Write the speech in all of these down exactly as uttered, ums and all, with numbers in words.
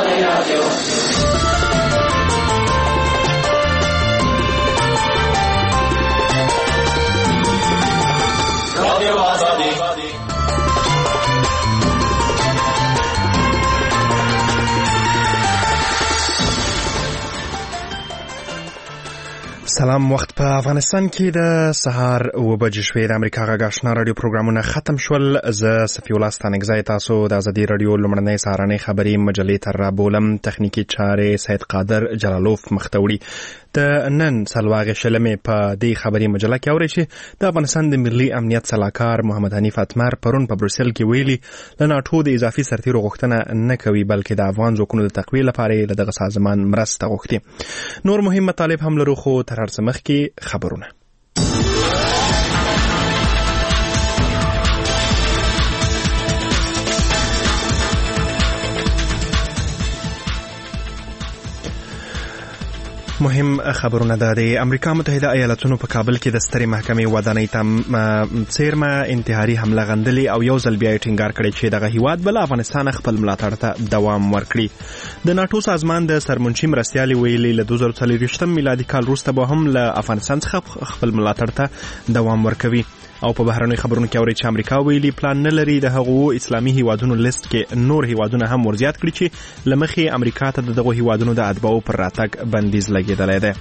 سلام. وخت په افغانستان کې د سهار اوه بجې شوې. د امریکا غږ آشنا رادیو پروګرامونه ختم شول. زه صفي الله ستانکزی تاسو د ازادي رادیو لومړنۍ سهارنۍ خبري مجلې تر را بولم. تخنیکی چارې سید قادر جلالوف مختوړي. د نن سلواغ شلمې په دې خبري مجله کې اوري چې د افغانستان د ملي امنیت سلاکار محمد حنیف اتمر پرون په بروسل کې ویلي ل ناټو د اضافي سرتیرو غوښتنه نه کوي بلکې د افغان ځواکونو د تقویه لپاره له دغه سازمان مرسته غوښتي. نور مهم مطالب هم لرو خو تر هر څه مخکې خبرونه. مهم خبرونه ده. د امریکا متحده ایالاتونو په کابل کې د سترې محکمې ودانۍ ته څیرمه انتحاري حمله غندلې او یو ځل بیا یې ټینګار کړی چې دغه هیواد بل افغانستان خپل ملاتړ ته دوام ورکړي. د ناټو سازمان د سرمنشي مرستیالي ویلي له دوه زره څلوېښتم میلادي کال وروسته به هم له افغانستان څخه خپل ملاتړ ته دوام ورکوي. او په بهرنۍ خبرونو کې اوري چې امریکا ویلي پلان نه لري د هغو اسلامي هیوادونو لیست کې نور هیوادونه هم ورزیات کړي چې لمخې امریکا ته دغه هیوادونو د اتباعو پر راتګ بندیز لګیدلی دی.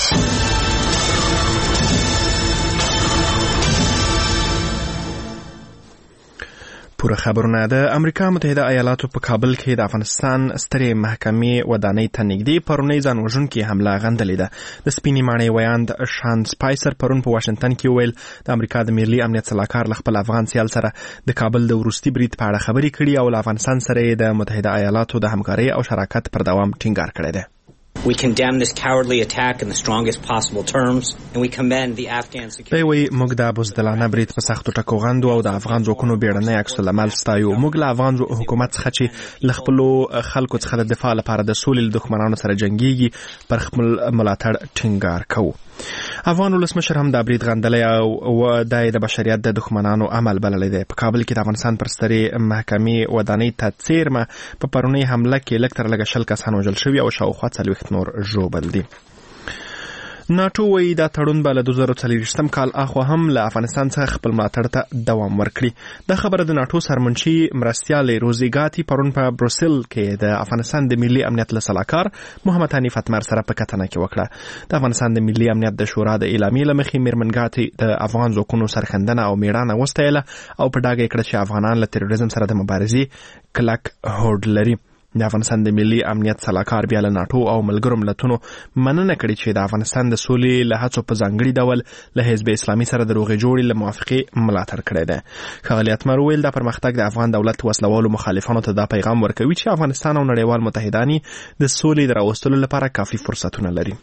پوره خبرونه. د امریکا متحده ایالاتو په کابل کې د افغانستان سترې محکمې ودانۍ ته نږدې پرونی ځانوژونکې حمله غندلې ده. د سپینې ماڼۍ ویاند شان سپایسر پرون په واشنگټن کې ویل د امریکا د ملي امنیت سلاکار له خپل افغان سیال سره د کابل د وروستي برید په اړه خبرې کړي او له افغانستان سره د متحده ایالاتو د همکارۍ او شراکت پر دوام ټینګار کړی دی. We condemn this cowardly attack in the strongest possible terms and we commend the Afghan security. وی موږ د بزدلانه برید په سختو ټکو غندو او د افغان ځواکونو بیړنی عکس العمل ستایو. موږ له افغان حکومت څخه چې له خپلو خلکو څخه د دفاع لپاره د سولې له دښمنانو سره جنګیږي پر خپل ملاتړ ټینګار کوو. افغان ولسمشر هم د برید غندلې او د بشریت د دښمنانو عمل بللی دی. په کابل کې د افغانستان پر سترې محکمې ودانۍ ته څیرمه په پرونی حمله کې لږ تر لږه شل کسان وژل شوي او شاوخوا څلوېښت نور ژوبل دي. ناټو وایي دا تړون به له دوه زره څلوېښتم کال اخوا هم له افغانستان څخه خپل ملاتړ ته دوام ورکړي. دا خبره د ناټو سرمنشي مرستیالې روزیګاتي پرون په بروسل کې د افغانستان د ملي امنیت له سلاکار محمد حنیف اتمر سره په کتنه کې وکړه. د افغانستان د ملي امنیت د شورا د اعلامیې له مخې میرمنګاتي د افغان ځواکونو سرښندنه او میړانه وستایله او په ډاګه یې کړه چې افغانان له تروریزم سره د مبارزې کلک هوډ لري. د افغانستان د ملي امنیت سلاکار بیا له ناټو او ملګرو ملتونو مننه کړې چې د افغانستان د سولې له هڅو په ځانګړي ډول له حزب اسلامي سره د روغې جوړې له موافقې ملاتړ کړی دی. ښاغلي اتمر وویل دا پرمختګ د افغان دولت وسلوالو مخالفانو ته دا پیغام ورکوي چې افغانستان او نړیوال متحدان د سولې د راوستلو لپاره کافي فرصتونه لري.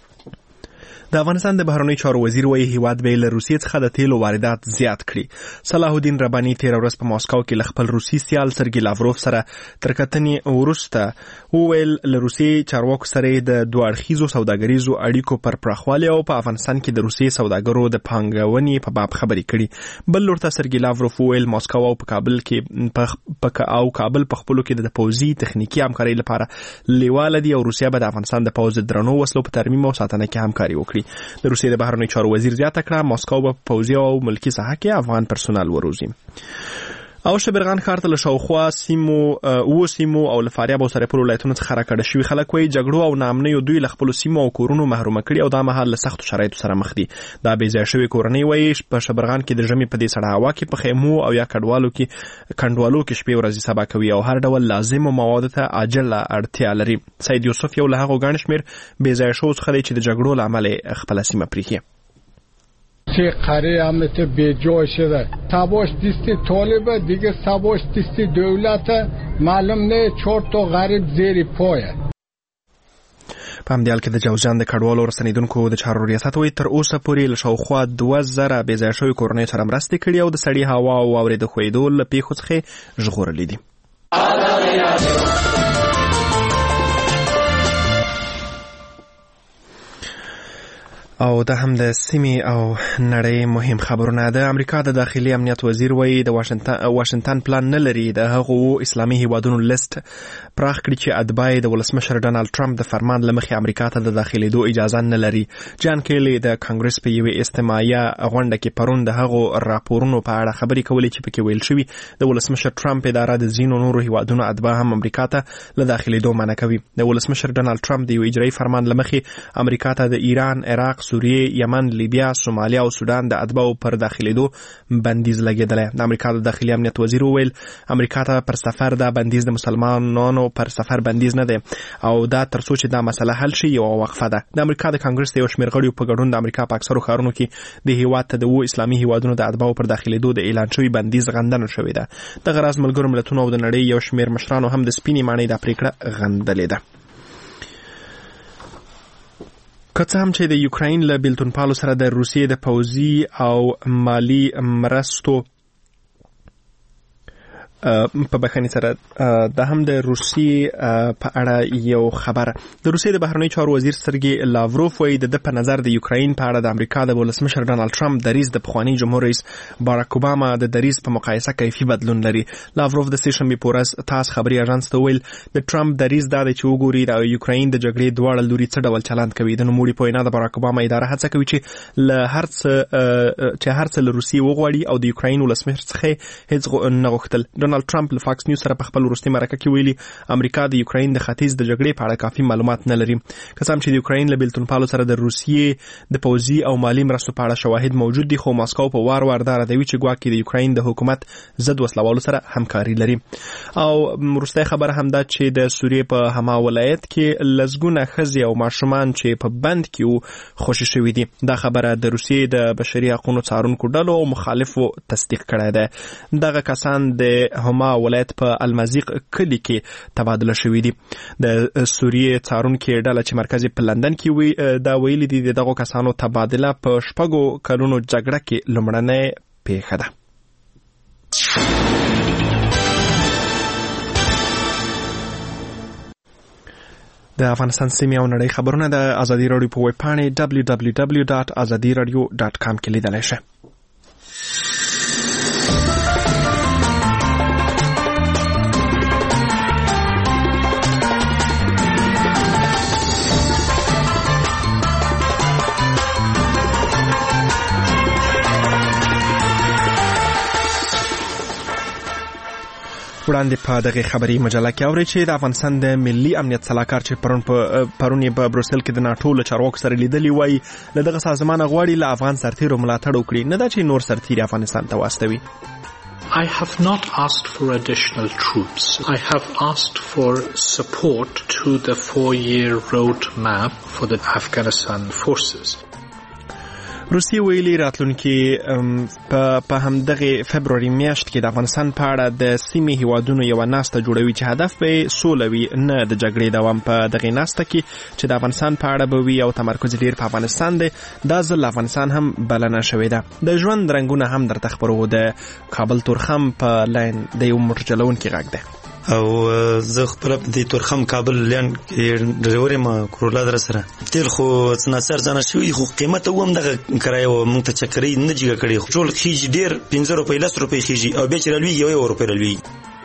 د افغانستان د بهرنیو چارو وزیر وایي هیواد به له روسیې څخه د تیلو واردات زیات کړي. صلاح الدین رباني تېره ورځ په ماسکو کې له خپل روسي سیال سرګي لاوروف سره تر کتنې وروسته وویل له روسیې چارواکو سره د دوه اړخیزو سوداګریزو اړیکو پر پراخوالي او په افغانستان کې د روسیې سوداګرو د پانګونې په باب خبرې کړي. بل لور ته سرګي لاوروف وویل ماسکو او په کابل کې په او کابل په خپلو کې د پوځي تخنیکی همکارۍ لپاره لیواله دي او روسیه به د افغانستان د پوځ د درنو وسلو په ترمیم او ساتنه کې همکاري وکړي. د روسیې د بهرنیو چارو وزیر زیاته کړه ماسکو به پوځي او ملکی ساحه کې افغان پرسونل وروزي. او شبرغان ښار ته له شاوخوا سیمو اوه سیمو او له فاریاب او سرپل ولایتونو څخه راکړه شوي خلک وایي جګړو او ناامنیو دوی له خپلو سیمو او کورونو محرومه کړي او دا مهال له سختو شرایطو سره مخ دي. دا بې ځایه شوې کورنۍ وایي په شبرغان کې د ژمي په دې سړه هوا کې په خیمو او یا کډوالو کې کنډوالو کې شپې ورځې سبا کوي او هر ډول لازمو موادو ته عاجله اړتیا لري. سید یوسف یو له هغو ګڼ شمېر بې ځایه شوو څخه دی چې د جګړو له امله خپله سیمه پرېښي. چه قره امنیت بیجای شده سباش دیستی طالبه دیگه سباش دیستی دولت معلوم نه چهار تا غریب زیر پایه. په همدې حال کې د جوزجان د کډوالو رسنیدونکو د چارو ریاست وایي تر اوسه پورې له شاوخوا دوه زره بې ځایه شویو کورنیو سره مرستې کړي او د سړې هوا او واورې د ښویېدو له پیښو څخه ژغورلي دي. او او د هم د سیمې او نړۍ مهم خبرونه. د امریکا د داخلي امنیت وزیر وایي د واشنگټن واشنگټن پلان نه لري د هغو اسلامي هیوادونو لیست پراخ کړي چې اتباع د ولسمشر ډانلډ ټرمپ د فرمان له مخې امریکا ته د داخلېدو اجازه نه لري. جان کیلی د کانګرس په یوې استماعیه غونډه کې پرون د هغو راپورونو په اړه خبرې کولې چې پکې ویل شوي د ولسمشر ټرمپ اداره د ځینو نورو هیوادونو اتباع هم امریکا ته له داخلېدو منع کوي. د ولسمشر ډانلډ ټرمپ د یو اجرایي فرمان له مخې امریکا ته د ایران، عراق، سوریه، یمن، لیبیا، سومالیا او سودان د اتباعو پر داخلېدو بندیز لګېدلی. د امریکا د داخلي امنیت وزیر وویل امریکا ته پر سفر دا بندیز د مسلمانانو پر سفر بندیز نه دی او دا تر څو چې دا مسله حل شي یو وقفه ده. د امریکا د کانګرس د یو شمېر غړیو په ګډون د امریکا په اکثرو ښارونو کې د هیواد ته د اوو اسلامي هیوادونو د اتباعو پر داخلېدو د اعلان شوي بندیز غندنه شوې ده. دغه راز ملګرو ملتونو او د نړۍ یو شمېر مشرانو هم د سپینې ماڼۍ دا پرېکړه غندلې ده. که څه هم چې د یوکراین له بیلتون پالو سره د روسیې د پوځي او مالی مرستو په بخښنې سره دا هم د روسیې په اړه یو خبر. د روسیې د بهرنیو چارو وزیر سرګي لاوروف وایي د ده په نظر د یوکراین په اړه د امریکا د ولسمشر ډانلډ ټرمپ دریځ د پخواني جمهور رئیس باراک اوباما د دریځ په مقایسه کیفي بدلون لري. لاوروف د سې شنبې په ورځ تاس خبري اژانس ته ویل د ټرمپ دریځ دا دی چې وګوري د یوکراین د جګړې دواړه لوري څه ډول چلند کوي. د نوموړي په وینا د باراک اوباما اداره هڅه کوي چې له هر څه چې هر څه له روسیې وغواړي او د یوکراین ولسمشر څخه هیڅ نه غوښتل. ډونالد ټرمپ له فاکس نیوز سره په خپل وروستي مرکه کې ویلي امریکا د یوکراین د ختیځ د جګړې په اړه کافي معلومات نه لري. که څه هم چې د یوکراین له بیلتون پالو سره د روسیې د پوځي او مالی مرستو په اړه شواهد موجود دي خو ماسکو په وار وار دا ردوي چې ګواکې د یوکراین د حکومت ضد وسلوالو سره همکاري لري. او وروستۍ خبره هم ده چې د سوریې په هما ولایت کې لسګونه ښځې او ماشومان چې په بند کې وو خوشي شوي دي. دا خبره د روسیې د بشري حقونو څارونکو ډلو او مخالفو تصدیق کړی دی. دغه کسان د هما ولایت په المزیق کلی کې تبادله شوي دي. د سوریې څارونکي ډله چې مرکز په لندن کې وي دا ویلي دي د دغو کسانو تبادله په شپږو کلونو جګړه کې لومړنۍ پیښه ده. د افغانستان سیمې او نړۍ خبرونه د ازادي راډیو په ویب پاڼې دبلیو دبلیو دبلیو ډاټ ازادي راډیو ډاټ کام کې لیدلی شئ. وړاندې په دغه خبري مجله کې اوري چې د افغانستان د ملي امنیت صلاحکار چې پرون په پرون په بروسل کې د ناټو له چارواکو سره لیدلی وای له دغه سازمان غواړي له افغان سرتیرو ملاتړ وکړي نه دا چې نور سرتیري افغانستان ته واستوي. I have not asked for additional troops. I have asked for support to the four-year roadmap for the Afghanistan forces. روسیې ویلي راتلونکي په همدغه فبروري میاشت کې د افغانستان په اړه د سیمې هیوادونو یوه ناسته جوړوي چې هدف به سوله وي نه د جګړې دوام. په دغه ناسته کې چې د افغانستان په اړه به وي او تمرکز ډېر په افغانستان دی دا ځل افغانستان هم بلنه شوې ده. د ژوند رنګونه هم درته خپرو. د کابل تورخم په لاین د یو موټر چلوونکي غږ دی او زه خپل د تورخم کابل لاین ډرایور ما کرولا در سره تل خو څناڅر ځنه شوی خو قیمت هم دغه کرایه و مونږ ته چکرې نه جګه کړي خو ټول خيج ډیر پنځه روپۍ لس روپۍ خيجي او به چرلوي یو روپۍ رلوي.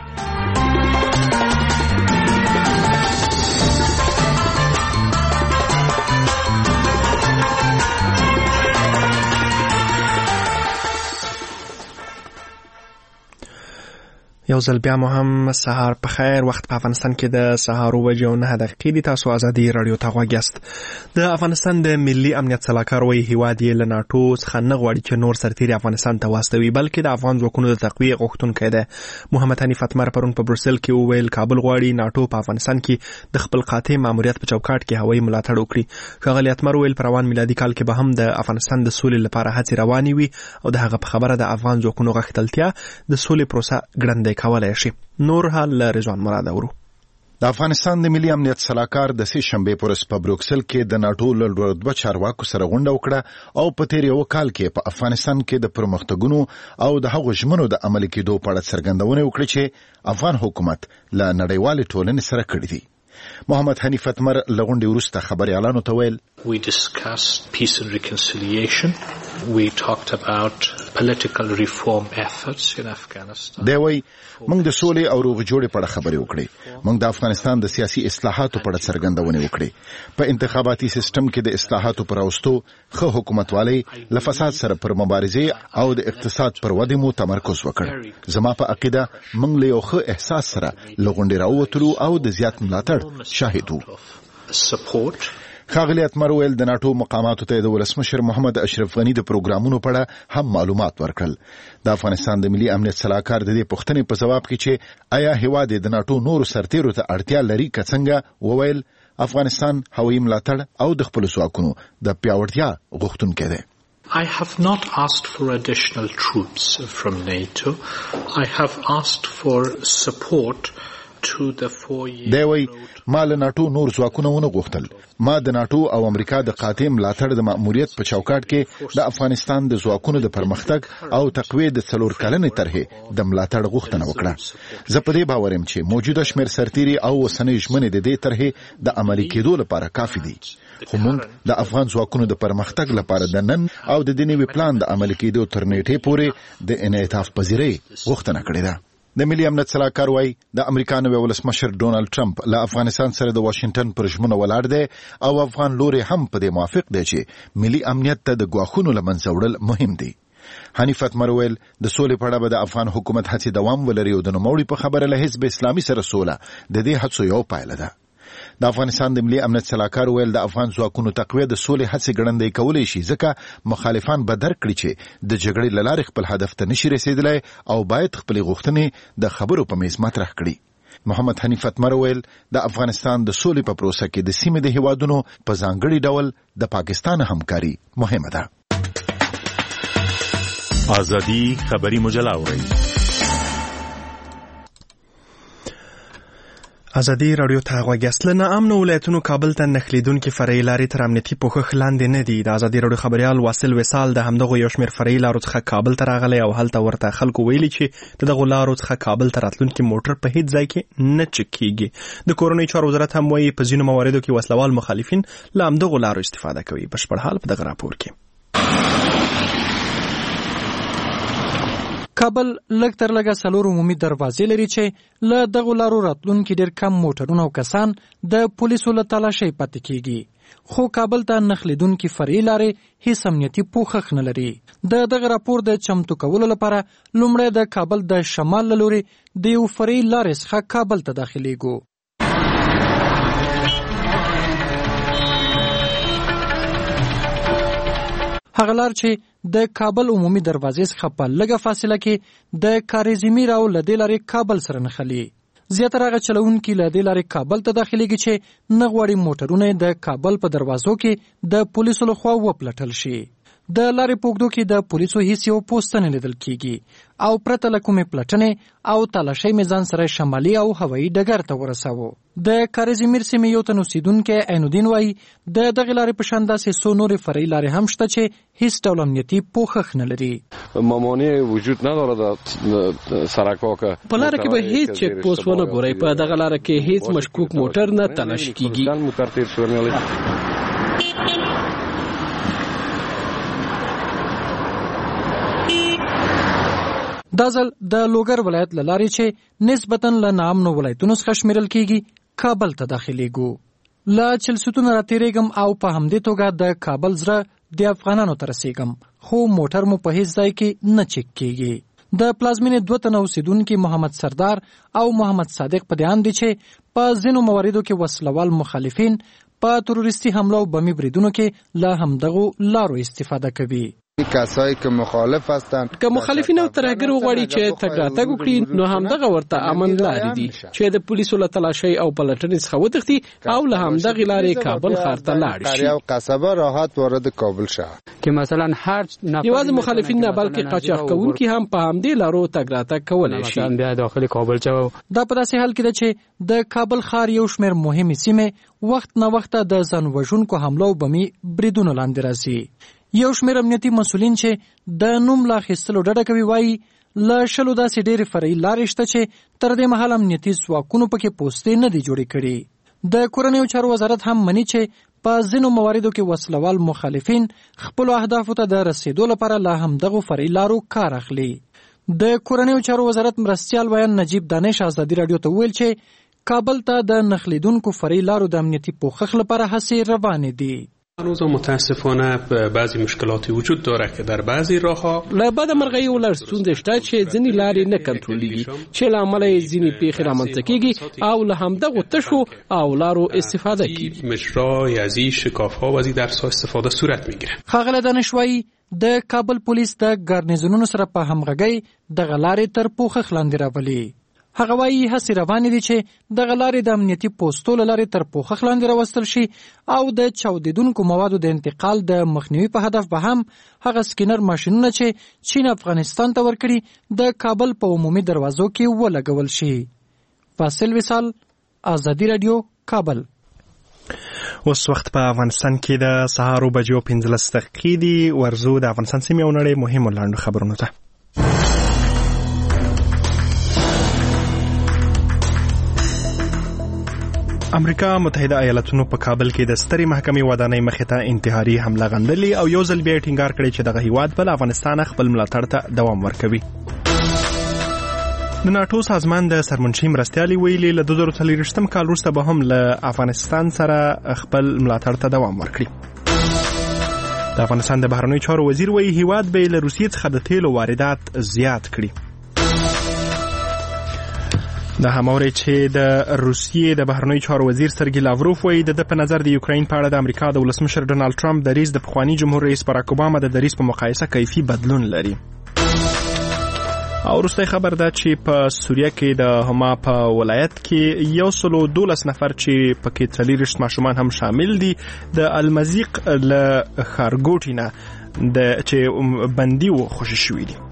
یو ځل بیا مو هم سهار په خیر. وخت په افغانستان کې د سهار اوه بجې او نهه دقیقې دي. تاسو ازادي راډیو ته غوږ یاست. د افغانستان د ملي امنیت صلاحکار وایي هیواد یې له ناټو څخه نه غواړي چې نور سرتیري افغانستان ته واستوي بلکې د افغان ځواکونو د تقویې غوښتونکی دی. محمد حنیف اتمر پرون په بروسل کې وویل کابل غواړي ناټو په افغانستان کې د خپل قاطع ماموریت په چوکاټ کې هوایي ملاتړ وکړي. ښاغلي اتمر وویل په روان میلادي کال کې به هم د افغانستان د سولې لپاره هڅې روانې وي او د هغه په خبره د افغان ځواکونو غښتلتیا د سولې پروسه ګړندۍ کولی شي. نور حال رضوان مراد اورو. د افغانستان د ملي امنیت صلاحکار د سې شنبې په ورځ په بروکسل کې د ناټو له دوه چارواکو سره غونډه وکړه او په تیر یو کال کې په افغانستان کې د پرمختګونو او د هغو ژمنو د عملي کېدو په اړه څرګندونه وکړه چې افغان حکومت له نړیوالې ټولنې سره کړې دي. محمد حنیف اتمر لغونډي وروسته خبريالانو ته ویل We discussed peace and reconciliation. We talked about political reform efforts in Afghanistan. دی وی موږ د سولې او روغ جوړې په اړه خبرې وکړې. موږ د افغانستان د سیاسي اصلاحاتو په اړه څرګندونه وکړې. په انتخاباتي سیستم کې د اصلاحاتو پر راوستو ښه حکومتوالي له فساد سره پر مبارزې او د اقتصاد پر ودې مو تمرکز وکړ. زما په عقیده موږ له یو ښه احساس سره لغونډي راووتلو او د زیات ملاتړ شاهد وو. ښاغلي اتمر ویل د ناټو مقاماتو ته د ولسمشر محمد اشرف غني د پروګرامونو په اړه هم معلومات ورکړل. د افغانستان د ملي امنیت صلاحکار د دې پوښتنې په جواب کې چې آیا هیواد د ناټو نورو سرتیرو ته اړتیا لري که څنګه وویل افغانستان هوایي ملاتړ او د خپلو ځواکونو د پیاوړتیا غوښتونکی دی. I have not asked for additional troops from NATO. I have asked for support to the four-year دی وی ما له ناټو نور ځواکونه ونه غوښتل. ما د ناټو او امریکا د قاطع ملاتړ د مأموریت په چوکاټ کې د افغانستان د ځواکونو د پرمختګ او تقویې د څلور کلنې طرحې د ملاتړ غوښتنه وکړه. زه په دې باور یم چې موجوده شمېر سرتیري او اوسنۍ ژمنې د دې طرحې د عملي کېدو لپاره کافي دي. خو موږ د افغان ځواکونو د پرمختګ لپاره د نن او د دې نوي پلان د عملي کېدو تر نیټې پورې د انعطاف پذیرۍ غوښتنه کړې ده. د ملي امنیت صلاحکار وايي د امریکا نوی ولسمشر ډونالد ټرمپ له افغانستان سره د واشنگټن پر ژمنه ولاړ دی او افغان لوري هم په دې موافق دی چې ملي امنیت ته د ګواښونو له منځه وړل مهم دي. حنیف اتمر ویل د سولې په اړه به د افغان حکومت هڅې دوام ولري او د نوموړي په خبره له حزب اسلامي سره سوله د دې هڅو یو پایله ده. د افغانستان د ملي امنیت صلاحکار ویل د افغان ځواکونو تقویه د سولې هڅې ګړندۍ کولی شي ځکه مخالفان به درک کړي چې د جګړې له لارې خپل هدف ته نشي رسېدلی او باید خپلې غوښتنې د خبرو په میز مطرح کړي. محمد حنیف اتمر ویل د افغانستان د سولې په پروسه کې د سیمې د هیوادونو په ځانګړي ډول د پاکستان همکاري مهمه ده. ازادي خبري مجله اورئ. ازادي رادیو ته غوږ یاست. له ناامنو ولایتونو کابل ته نښلېدونکې فرعي لارې تر امنیتي پوښښ لاندې نه دي. د ازادي رادیو خبریال واصل وصال د همدغو یو شمېر فرعي لارو څخه کابل ته راغلی او هلته ورته خلکو ویلي چې د دغو لارو څخه کابل ته راتلونکي موټر په هیڅ ځای کې نه چک کیږي. د کورنۍ چارو وزارت هم وایي په ځینو مواردو کې وسلوال مخالفین له همدغو لارو استفاده کوي. بشپړ حال په دغه راپور کې. کابل لږ تر لږه څلور عمومي دروازې لري چې له دغو لارو راتلونکي ډېر کم موټرونه او کسان د پولیسو له تلاشۍ پاتې کیږي. خو کابل ته نښلېدونکي فرعي لارې هیڅ امنیتي پوښښ نه لري. د دغه راپور د چمتو کولو لپاره لومړی د کابل د شمال له لوري د یو فرعي لارې څخه کابل ته داخلېږو. هغه لار چې د کابل عمومي دروازې څخه په لږه فاصله کې د کاریزمیر او له دې لارې کابل سره نښلي. زیاتره هغه چلوونکي له دې لارې کابل ته داخلېږي چې نه غواړي موټرونه د کابل په دروازو کې د پولیسو لخوا وپلټل شي. د لارې په اوږدو کې د پولیسو هیڅ یو پوسټ نه لیدل کیږي او پرته له کومې پلټنې او تلاشۍ مې ځان سره شمالي او هوایي ډګر ته ورساوه. د کاریزمیر سیمې یو تن اوسېدونکی عینالدین وایي د دغې لارې په شان داسې څو نورې فرعي لارې هم شته چې هیڅ ډول امنیتي پوښښ نه لري. مامانع وجود نداره در سرک‌ها که په لاره کې به هیڅ چک پوسټ ونه ګورئ. په دغه لاره کې هیڅ مشکوک موټر نه تلاشي کیږي. دا ځل د لوګر ولایت له لارې چې نسبتاً له ناامنو ولایتونو څخه شمیرل کیږي کابل ته داخلېږو. له چلسوتونه راتېرېږم او په همدې توګه د کابل زړه د افغانانو ته رسېږم خو موټر مو په هیڅ ځای کې نه چک کیږي. د پلازمینې دوه تنه اوسېدونکي محمد سردار او محمد صادق په دې اند دي چې په ځینو مواردو کې وسلوال مخالفین په تروریستي حمله او بمي بریدونو کې له همدغو لارو استفاده کوي. کسایی که مخالف هستند که مخالفین او ترهګر وغواړي چې تګ راتګ وکړي نو همدغه ورته امن لارې دي چې د پولیسو له تلاشۍ او پلټنې څخه وتښتي او له همدغې لارې کابل ښار ته لاړ شي. یو قصبه راحت وارد کابل شه که مثلا هر یوازې مخالفین نه بلکې قاچاق کوونکي هم په همدې لارو تګ راتګ کولی شي. بیا داخل کابل شه. دا په داسې حال کې ده چې د کابل ښار یو شمېر مهمې سیمې وخت نه وخته د ځان وژونکو حملو او بمي بریدونو لاندې راځي. یو شمېر امنیتي مسؤلین چې د نوم لا اخیستلو ډډه کوي وایي له شلو داسې ډېرې فرعي لارې شته چې تر دې مهاله امنیتي ځواکونو پکې پوستې نه دي جوړې کړي. د کورنیو چارو وزارت هم مني چې په ځینو مواردو کې وسلوال مخالفین خپل اهدافو ته د رسیدو لپاره لا هم دغه فرعي لارو کار اخلي. د کورنیو چارو وزارت مرستیال ویان نجیب دانش ازادي رادیو ته ویل چې کابل ته د نخلیدونکو فرعي لارو د امنیتي پوښښ لپاره هڅې روانې دي. هنوز متاسفانه بعضی مشکلاتی وجود داره که در بعضی راهها له بده مرغه یو لړ ستونزې شته چې ځینې لارې نه کنټرولېږي چې له امله یې ځینې پیښې رامنځته کېږي او له همدغو تشو او لارو استفاده کېږي. مجرای از این شکاف‌ها و از این درس‌ها استفاده صورت می‌گیره. ښاغلی دانش وایي د کابل پولیس د ګارنیزونونو سره په همغږۍ دغه لارې تر پوښښ لاندې راولي. هغه وایي هڅې روانې دي چې دغه لارې د امنیتي پوستو له لارې تر پوښښ لاندې راوستل شي او د چاودېدونکو موادو د انتقال د مخنیوي په هدف به هم هغه سکینر ماشینونه چې چین افغانستان ته ورکړي د کابل په عمومي دروازو کې ولګول شي. فاصل وصال، ازادي رادیو، کابل. اوس وخت په افغانستان کې د سهار بجو پنځلس دقیقې دي. ورزو د افغانستان سیمې او نړۍ مهمو لاندو خبرونو ته. امریکا متحده ایالاتونو په کابل کې د سترې محکمې ودانۍ مخې ته انتحاري حمله غندلې او یو ځل بیا ټینګار کړی چې دغه هیواد بل افغانستان خپل ملاتړ ته دوام ورکوي. د ناټو سازمان د سرمنشي مرستیالي ویلي له دوه زره څلوېښتم کال وروسته به هم له افغانستان سره خپل ملاتړ ته دوام ورکړي. د افغانستان د بهرنیو چارو وزیر وایي هیواد به له روسیې څخه د تیلو واردات زیات کړي. د هماورې چې د روسیې د بهرنیو چارو وزیر سرګي لاوروف وایي د په نظر د یوکرين په اړه د امریکا د ولسمشر ډونالد ټرمپ دریځ د پخوانی جمهور رئیس باراک اوباما د دریځ په مقایسه کیفي بدلون لري. او وروستی خبر ده چې په سوریه کې د هما په ولایت کې یو سلو دولس نفر چې پکې څلېرویشت ماشومان هم شامل دي د المزیق له ښارګوټي نه چې بندي و خوشي شوي دي.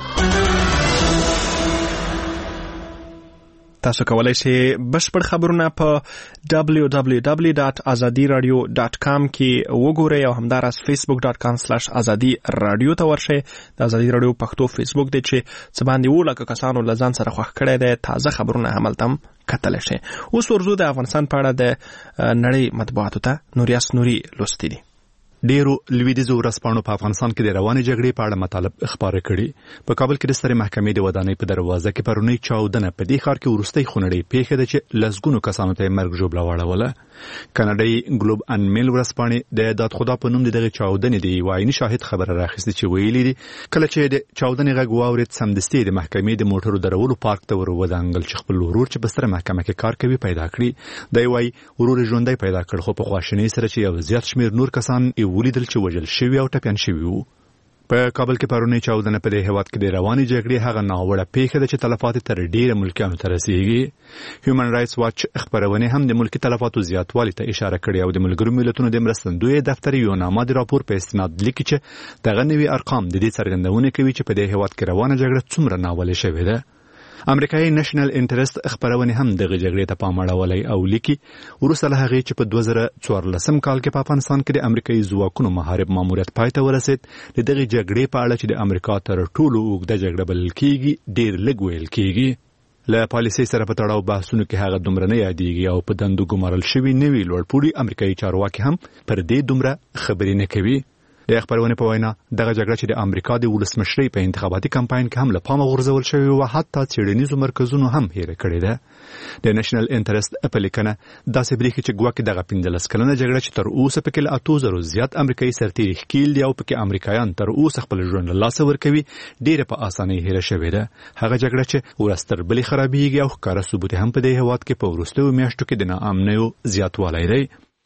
تاسو کولای شئ بشپړ خبرونه په دبلیو دبلیو دبلیو ډاټ ازادي رادیو ډاټ کام کې وګورئ او همداراز فیسبوک ډاټ کام سلاش ازادي رادیو ته ورشئ. د ازادي رادیو پښتو فیسبوک دی چې څه باندې اووه لکه کسانو له ځان سره خوښ کړی دی. تازه خبرونه هملته هم کتلی شئ. اوس ورځو د افغانستان په اړه د نړۍ مطبوعاتو ته نوریاس نوري لوستی دي. ډیرو لویدیځو ورځپاڼو په افغانستان کې د روانې جګړې په اړه مطالب خپاره کړي. په کابل کې د سترې محکمې د ودانۍ په دروازه کې پرونی چاودنه په دې ښار کې وروستۍ خونړۍ پیښه ده چې لسګونو کسانو ته مرګ ژوبله واړوله. کاناډایي ګلوب ان میل ورځپاڼې د دادخدا په نوم د دغې چاودنې د یوه عیني شاهد خبره راخیستې چې ویلي دي کله چې د چاودنې غږ واورېد سمدستي د محکمې د موټرو درولو پارک ته ور ودانګل چې خپل ورور چې په ستره محکمه کې کار کوي پیدا کړي. دی وایي ورور یې ژوندی پیدا کړ خو په خواشینۍ سره چې یو زیات شمېر نور کسان یې ولیدل چې وژل شوي او ټپیان شوي وو. په کابل کې پرونی چاودنه په دې هیواد کې د روانې جګړې هغه ناوړه پیښه ده چې تلفات تر ډیره ملکیانو ته رسیږي. هیومن رائټس واچ خبرونه هم د ملکی تلفاتو زیاتوالي ته اشاره کړې او د ملګرو ملتونو د مرستندوی دفتر یو نامه د راپور په استناد لیکي چې دغه نوي ارقام د دې څرګندونه کوي چې په دې هیواد کې روانه جګړه څومره ناوړه شوې ده. امریکایي نېشنل انټرست خبرونه هم دغه جګړې ته پام اړولی او لیکي وروسته له هغې چې په دوه زره څوارلسم کال کې په افغانستان کې د امریکایي ځواکونو محارب ماموریت پای ته ورسېد د دغې جګړې په اړه چې د امریکا تر ټولو اوږده جګړه بلل کېږي ډېر لږ ویل کېږي. له پالیسۍ سره په تړاو بحثونو کې هغه دومره نه یادېږي او په دندو ګمارل شوي نوي لوړپوړي امریکایي چارواکي هم پر دې دومره خبرې نه کوي. د خبرونه په وینا دغه جګړه چې د امریکا د ولسمشرۍ په انتخاباتي کمپاین کې هم له پامه غورځول شوې وه حتی څېړنیزو مرکزونو هم هیره کړې ده. د نېشنل انټرست په لیکنه داسې بریښي چې ګواکې دغه پنځلس کلنه جګړه چې تر اوسه پکې له اتو زرو زیات امریکایي سرتیري ښکیل دي او پکې امریکایان تر اوسه خپل ژوند له لاسه ورکوي ډېره په اسانۍ هیره شوې ده. هغه جګړه چې ورځ تر بلې خرابېږي او ښکاره ثبوت هم په دې هېواد کې په وروستیو میاشتو کې د ناامنیو زیاتوالی دی.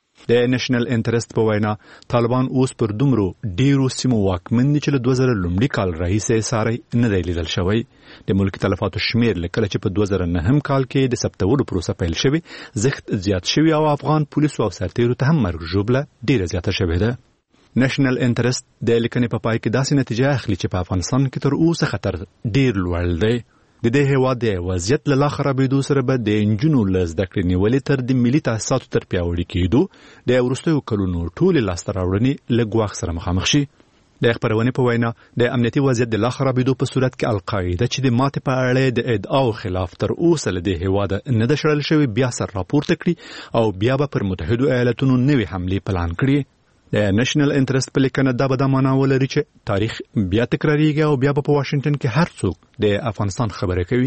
د نېشنل انټرست په وینا طالبان اوس پر دومره ډیرو سیمو واکمن دي چې له دوه زره لومړي کال راهیسې ساری نه دی لیدل شوی. د ملکي تلفاتو شمیر له کله چې په دوه زره نهم کال کې د ثبتولو پروسه پیل شوې زښت زیات شوی او افغان پولیسو او سرتیرو ته هم مرګ ژوبله ډیره زیاته شوې ده. نېشنل انټرست د لیکنې په پای کې داسې نتیجه اخلي چې په افغانستان کې تر اوسه خطر ډیر لوړ دی. د دې هیواد د وضعیت له لا خرابېدو سره به د نجونو له زده کړې نیولې تر د ملي تاسیساتو تر پیاوړي کېدو د وروستیو کلونو ټولې لاسته راوړنې له ګواښ سره مخامخ شي. د خبرونې په وینا د امنیتي وضعیت د لا خرابېدو په صورت کې القاعده چې د ماتې په اړه د ادعاو خلاف تر اوسه له دې هیواده نه ده شړل شوې بیا سر راپورته کړي او بیا به پر متحدو ایالتونو نوې حملې پلان کړي د نېشنل انټرست په لیکنه دا به دا معنا ولري چې تاریخ بیا تکراریږي او بیا به په واشنگټن کې هر څوک د افغانستان خبره کوي.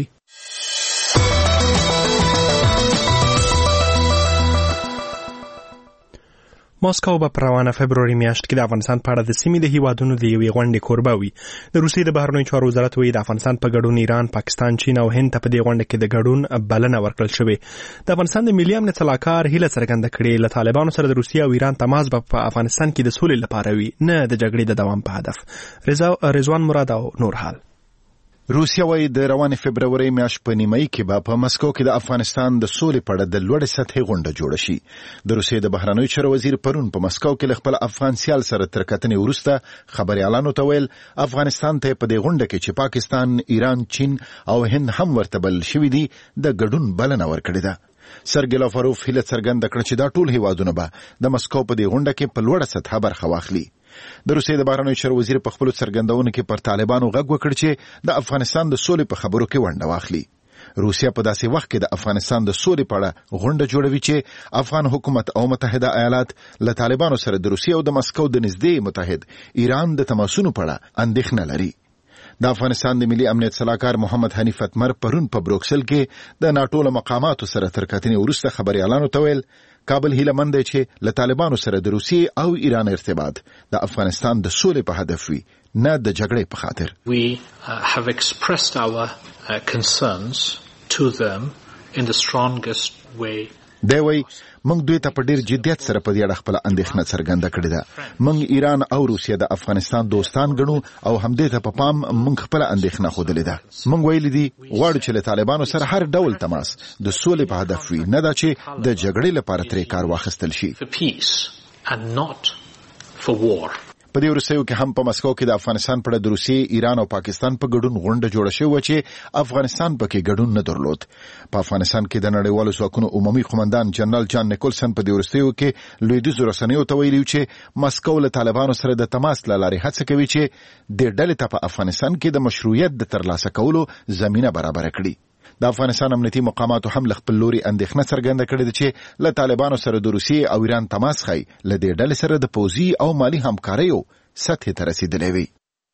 ماسکو به په روانه فبروري میاشت کې د افغانستان په اړه د سیمې د هیوادونو د یوې غونډې کوربه وي. د روسیې د بهرنیو چارو وزارت وایي د افغانستان په ګډون ایران، پاکستان، چین او هند ته په دې غونډه کې د ګډون بلنه ورکړل شوې. د افغانستان د ملي امنیت سلاکار هیله څرګنده کړې له طالبانو سره د روسیې او ایران تماس به په افغانستان کې د سولې لپاره وي، نه د جګړې د دوام په هدف. رضوان مراد او نور حال. روسیا وايي د روانې فبروري میاشت په نیمایي کې به په مسکو کې د افغانستان د سولې په اړه د لوړې سطحې غونډه جوړه شي. د روسیې د بهرنیو چارو وزیر پرون په مسکو کې خپل افغان سیال سره تر کتنې وروسته خبريالانو ته ویل افغانستان ته په دې غونډه کې چې پاکستان، ایران، چین او هند هم ورته بل شوي دي د ګډون بلنه ورکړې ده. سرګی لاروف هیله څرګنده کړه چې دا ټول هیوادونه به د مسکو په دې غونډه کې په لوړه سطحه برخه واخلي. د روسیې د بهرنیو چارو وزیر په خپل څرګندونو کې پر طالبانو غږ وکړ چې د افغانستان د سولې په خبرو کې ونډه واخلي. روسیا په داسې وخت کې د افغانستان د سولې په اړه غونډه جوړوي چې افغان حکومت او متحده ایالات له طالبانو سره د روسیې او د مسکو د نږدې متحد ایران د تماسونو په اړه اندېښنه لري. د افغانستان د ملي امنیت سلاکار محمد حنیف اتمر پرون په بروکسل کې د ناټو له مقاماتو سره تر کتنې وروسته خبريالانو ته ویل کابل هیله مند دی چې له طالبانو سره د روسیې او ایران ارتباط د افغانستان د سولې په هدف وي، نه د جګړې په خاطر. We uh, have expressed our uh, concerns to them in the strongest way. دی وی موږ دوی ته په ډیر جدیت سره په دې اړه خپل اندېښنه څرګنده کړې ده. موږ ایران او روسیه د افغانستان دوستان ګڼو او همدې ته په پام موږ خپل اندېښنه خوده ده. موږ ویل دي غواړو چې له طالبانو سره هر ډول تماس د سولې په هدف وي، نه دا چې د جګړې لپاره ترې کار واخیستل شي. For peace and not for war. په دې وروستیو کې هم په مسکو کې د افغانستان په اړه د روسیې، ایران او پاکستان په ګډون غونډه جوړه شوې چې افغانستان پکې ګډون نه درلود. په افغانستان کې د نړیوالو ځواکونو عمومي قومندان جنرال جان نیکولسن په دې وروستیو کې لویدیځو رسنیو ته ویلي چې مسکو له طالبانو سره د تماس له لارې هڅه کوي چې د ډلې ته په افغانستان کې د مشروعیت د ترلاسه کولو زمینه برابر کړي. د افغانستان امنیتي مقاماتو هم خپل لوري اندېښنه څرګنده کړې ده چې له طالبانو سره د روسیې او ایران تماس خای له دې ډلې سره د پوځي او مالی همکاریو سطحې ته رسیدلې وي.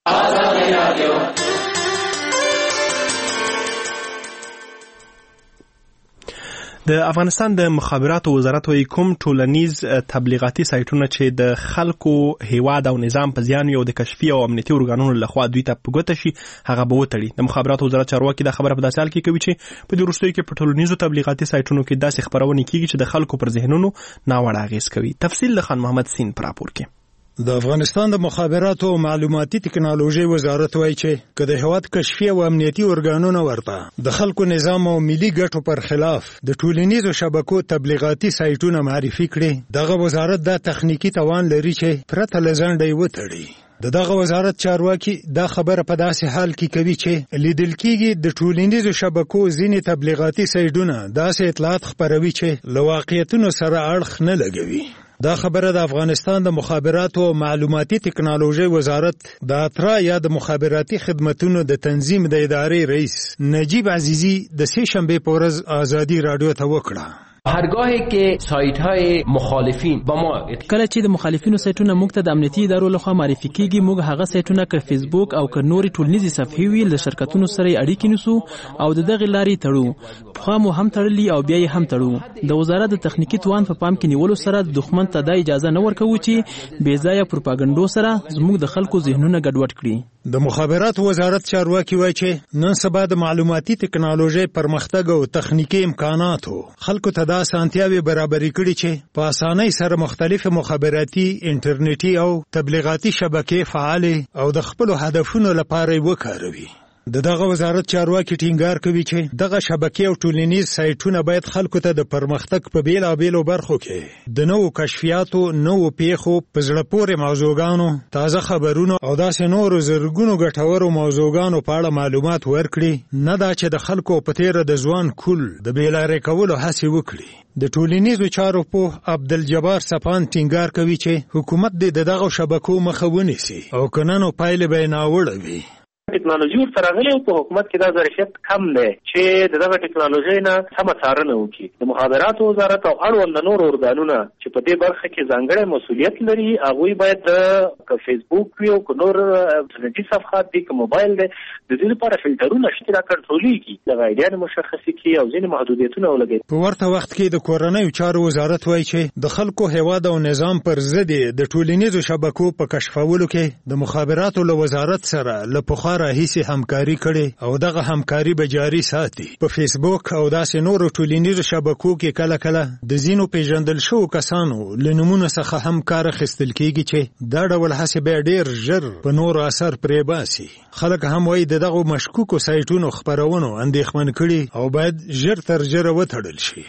د افغانستان د مخابراتو وزارت وايي کوم ټولنیز تبلیغاتي سایټونه چې د خلکو هیواد او نظام په زیان یو د کشفي او امنیتي ارګانونو لخوا دوی ته په ګوته شي هغه به وتړي. د مخابراتو وزارت چارواکي دا خبره په داسې حال کې کوي چې په دې وروستیو کې په ټولنیزو تبلیغاتي سایټونو کې داسې خبرونه کیږي چې د خلکو پر ذهنونو ناوړه اغېز کوي. تفصیل له خان محمد سین پر راپور کې. د افغانستان د مخابراتو او معلوماتي ټکنالوژي وزارت وایي چې که د هیواد کشفي او امنیتي ارګانونو ورته د خلکو نظام او ملي ګټو پر خلاف د ټولنیزو شبکو تبلیغاتي سایټونه معرفي کړي، دغه وزارت دا تخنیکی توان لري چې پرته له ځنډه وتړي. د دغه وزارت چارواکي دا خبره په داسې حال کې کوي چې لیدل کېږي د ټولنیزو شبکو ځینې تبلیغاتي سایټونه داسې اطلاعات خپروي چې له واقعیتونو سره اړخ نه لګوي. دا خبره د افغانستان د مخابراتو او معلوماتي ټکنالوژي وزارت د اترا یا د مخابراتي خدمتونو د تنظیم د ادارې رئیس نجیب عزیزی د سه شنبه په ورځ آزادی رادیو ته وکړه. هرگاهی که سایت های مخالفین با ما کله چې د مخالفینو سایتونه موږ ته د امنیتي ادارو لخوا معرفي کیږي، موږ هغه سایتونه که فیسبوک او که نوري ټولنیزې صفحې وي له شرکتونو سره اړیکې نیسو او د دغه لارې تړو. پخوا مو هم تړلي او بیا یې هم تړو. د وزارت د تخنیکی توان په پام کې نیولو سره دښمن ته دا اجازه نه ورکوي چې بې ځایه پروپاګاندا سره زموږ د خلکو ذهنونه ګډوډ کړي. د مخابراتو وزارت چارواکي وایي چې نن سبا د معلوماتي ټکنالوژي پرمختګ او تخنیکی امکاناتو خلکو ته دا سانتیاوي برابري کړي چې په اسانۍ سره مختلف مخابراتي، انټرنیټي او تبلیغاتي شبکې فعال او د خپل هدفونو لپاره وکاروي. د دغه وزارت چارواکي ټینګار کوي چې دغه شبکې او ټولنیز سایټونه باید خلکو ته د پرمختګ په بیلابیلو برخو کې د نوو کشفیاتو، نوو پیښو، په زړه پورې موضوعګانو، تازه خبرونو او داسې نورو زرګونو ګټورو موضوعګانو په اړه معلومات ورکړي، نه دا چې د خلکو په تیره د ځوان کول د بیلارې کولو هڅې وکړي. د ټولنیزو چارو پوه عبدالجبار سپان ټینګار کوي چې حکومت دې د دغه شبکو مخه ونیسي او که نه نو پایلې به یې ناوړه وي. ټکنالوژي ورته راغلې او په حکومت کې دا ظرفیت کم دی چې د دغه ټکنالوژۍ نه سمه څارنه وکړي. د مخابراتو وزارت او اړوند نور ارګانونه چې په دې برخه کې ځانګړی مسؤلیت لري، هغوی باید که فیسبوک وي او که نور انټرنیټي صفحات دي، که موبایل دی، د دې لپاره فلټرونه شته، دا کنټرولېږي، دغه ایډیانې مشخصې کړي او ځینې محدودیتونه ولګوي. په ورته وخت کې د کورنیو چارو وزارت وایي چې د خلکو هیواد او نظام پر ضد د ټولنیزو شبکو په کشفولو کې د مخابراتو له وزارت سره له پخوا راهیسې همکاري کړي او دغه همکاري به جاري ساتي. په فیسبوک او داسې نورو ټولنیزو شبکو کې کله کله د ځینو پیژندل شوو کسانو له نومونو څخه هم کار اخیستل کېږي چې دا ډول هڅې به ډېر ژر په نورو اثر پرې باسي. خلک هم وایي د دغو مشکوکو سایټونو خپرونو اندېښمن کړي او باید ژر تر ژره وتړل شي.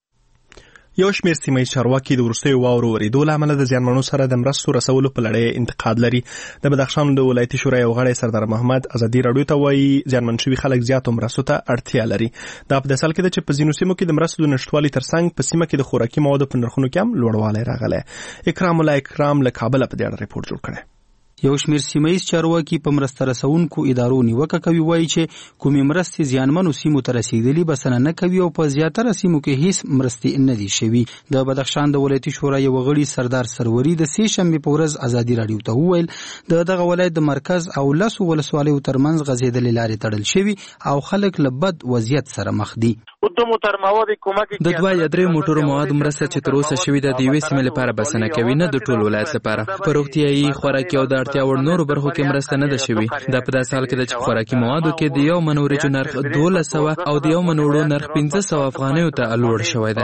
یو شمېر سیمه ییز چارواکي د وروستیو واورو ورېدو له امله د زیانمنو سره د مرستو رسولو په لړۍ انتقاد لري. د بدخشان د ولایتي شورا یو غړی سردار محمد ازادي راډیو ته وایي زیانمن شوي خلک زیاتو مرستو ته اړتیا لري. دا په داسې حال کې ده چې په ځینو سیمو کې د مرستو د نشتوالي ترڅنګ په سیمه کې د خوراکي موادو په نرخونو کې هم لوړوالی راغلی. اکرام الله اکرام له کابله په دې اړه ریپورټ جوړ کړی. یو شمېر سیمه ییز چارواکي په مرسته رسونکو ادارو نیوکه کوي، وایي چې کومې مرستې زیانمنو سیمو ته رسیدلي بسنه نه کوي او په زیاتره سیمو کې هیڅ مرستې نه دي شوي. د بدخشان د ولایتي شورا یو غړي سردار سروري د سې شنبې په ورځ ازادي راډیو ته وویل د دغه ولایت د مرکز او لسو ولسوالیو ترمنځ غځېدلې لارې تړل شوي او خلک له بد وضعیت سره مخ دي. د دوه یا درې موټرو موادو مرسته چې تر اوسه شوې ده د یوې سیمې لپاره بسنه کوي، نه د ټول ولایت لپاره. په روغتیایي، خوراکي او د اړتیا وړ نورو برخو کې مرسته نه ده شوې. دا په داسې حال کې ده چې خوراکي موادو کې د یو من وریجو نرخ دولس سوه او د یو من وړو نرخ پنځه سوه افغانیو ته لوړ شوی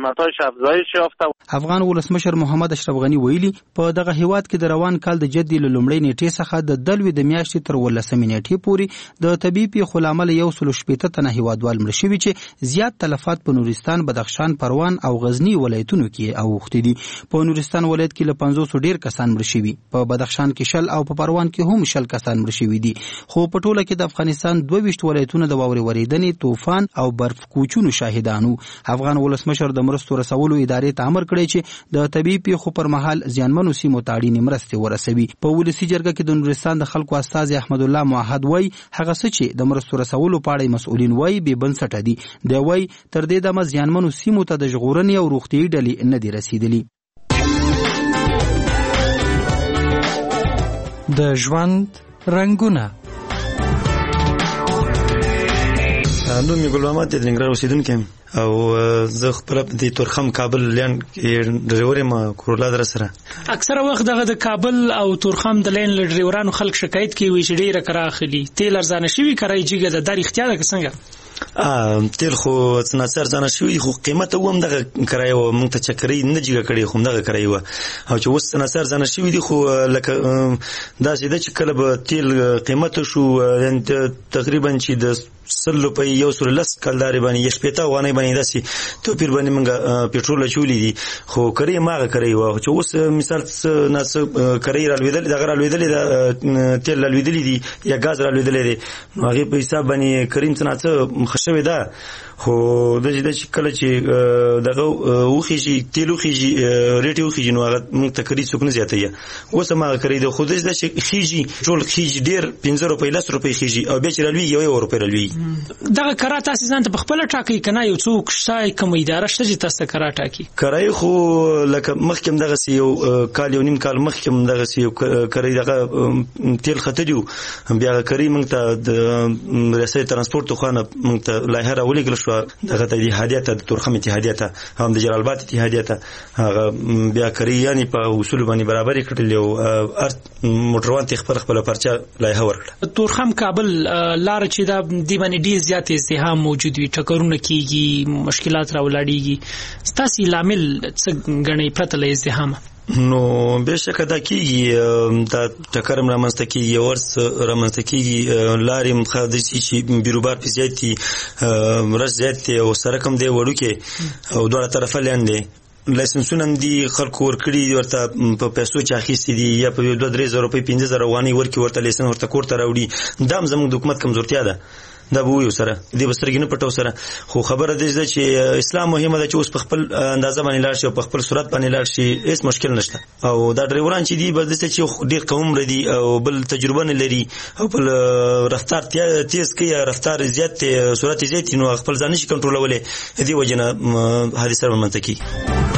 ده. افغان ولسمشر محمد اشرف غني ویلي په دغه هیواد کې د روان کال د جدي له لومړۍ نیټې څخه د دلوي د میاشتې تر ولسمې نیټې پورې د طبیعي پیښو له امله یو سل شپېته تنه هیوادوال مړه شوي چې زیات تلفات په نورستان، بدخشان، پروان او غزنی ولایتونو کې اوښتي دي. په نورستان ولایت کې له پنځوسو ډیر کسان مړه شوي، په بدخشان کې شل او په پروان کې هم شل کسان مړه شوي دي. خو په ټوله کې د افغانستان دوه ویشت ولایتونه د واورې ورېدنې، طوفان او برف کوچونو شاهدانو. افغان ولسمشر د مرستو رسولو ادارې ته امر کړی چې د طبیعي پیښو پر مهال زیانمنو سیمو ته اړینې مرستې ورسوي. په ولسي جرګه کې د نورستان د خلکو استازي احمد الله موحد وایي هغه څه چې د مرستو رسولو په اړه مسؤلین وایي بې بنسټه دي. دی وایي تر دې دمه زیانمنو سیمو ته د ژغورنې او روغتیایي ډلې نه دي رسیدلي. د ژوند رنګونه. نوم یې ګل محمد د ننګرهار اوسېدونکی یم او زه خپله د تورخم کابل لین ډریور یم، کورولا در سره. اکثره وخت دغه د کابل او تورخم د لین له ډریورانو خلک شکایت کوي چې ډېره کرا اخلي، تیل ارزانه شوي، کرایه جګه ده. دا رښتیا ده که څنګه؟ تیل خو څه ارزانه شوي، خو قیمت هم دغه کرایه وه، موږ ته چکرۍ نه جګه کړې، خو همدغه کرایه وه. او چې اوس څه ارزانه شوي دي، خو لکه داسې ده چې کله به تیل قیمته شو تقریبا چې د سل روپۍ یو سل لس کلدارې باندې یا شپېته افغانۍ باندې داسې توپیر باندې موږ پېټرول اچولي دي، خو کرۍ هماغه کرۍ وه. چې اوس مثال څه نه څه کرۍ رالوېدلې، دغه رالوېدلې ده، تیل رالوېدلی دي یا ګاز رالوېدلی دی، نو هغې په حساب باندې کرۍ څه نه څه ښه شوې ده. خو دا چې کله چې دغه وخېږي، تیل وخېږي، ریټ یې وخېږي، نو هغه موږ ته کرۍ څوک نه زیاتوي. اوس هماغه کرۍ ده، خو داسې ده چې خېږي، ټول خېږي، ډېر پنځه روپۍ لس روپۍ خېږي او بیا چې رالوېږي یو یو روپۍ رالوېږي. دغه کرا تاسې ځان ته په خپله ټاکئ که نه یو څوک شته، کومه اداره شته چې تاسو ته کرا ټاکي؟ کرایه خو لکه مخکې هم دغسې یو کال یو نیم کال مخکې هم دغسې یو کرایي دغه تیل ختلي وو، بیا هغه کرایي موږ ته د ریاست ترانسپورټ د خوا نه موږ ته لایحه راولېږله شوه دغه ته اتحادیه ته، د تورخم اتحادیه ته، هم د جلال آباد اتحادیه ته. هغه بیا کرایي یعنې په اصولو باندې برابرې کړلې او هر موټروان ته خپله خپله پرچه لایحه ورکړه. تورخم کابل لاره چې دا دې باندې ډېر زیات ازدحام موجود وي، ټکرونه کېږي، مشکلات راولاړېږي. ستاسې لامل څه ګڼئ پرته له ازدحامه؟ نو بهشکه دا کېږي دا ټکر هم رامنځته کېږي ورس رامنځته کېږي لارې مخه داسې چې بیروبار پې زیات دي رش زیات دی او سړک هم دی وړوکی او دواړه طرفه لین دی لایسنسونه هم دي خلکو ورکړي ورته په پیسو چې اخیستي دي یا په یو دوه درې زره روپۍ پنځه زره افغانۍ ورکړي ورته لایسنس ورته کور ته راوړي دا هم زموږ د حکومت کمزورتیا ده دا به ویو سره دې به سترګې نه پټو سره خو خبره دې ده چې اسلام مهمه ده چې اوس په خپل اندازه باندې لاړ شي او په خپل صورت باندې لاړ شي هېڅ مشکل نشته او دا ډریوران چې دي به داسې چې ډېر قوم لري او بل تجربه نه لري او بل رفتار تیز کوي رفتار زیات صورت زیات نو خپل ځان نشي کنټرولولی دې وجې نه حادثه رامنځته کېږي.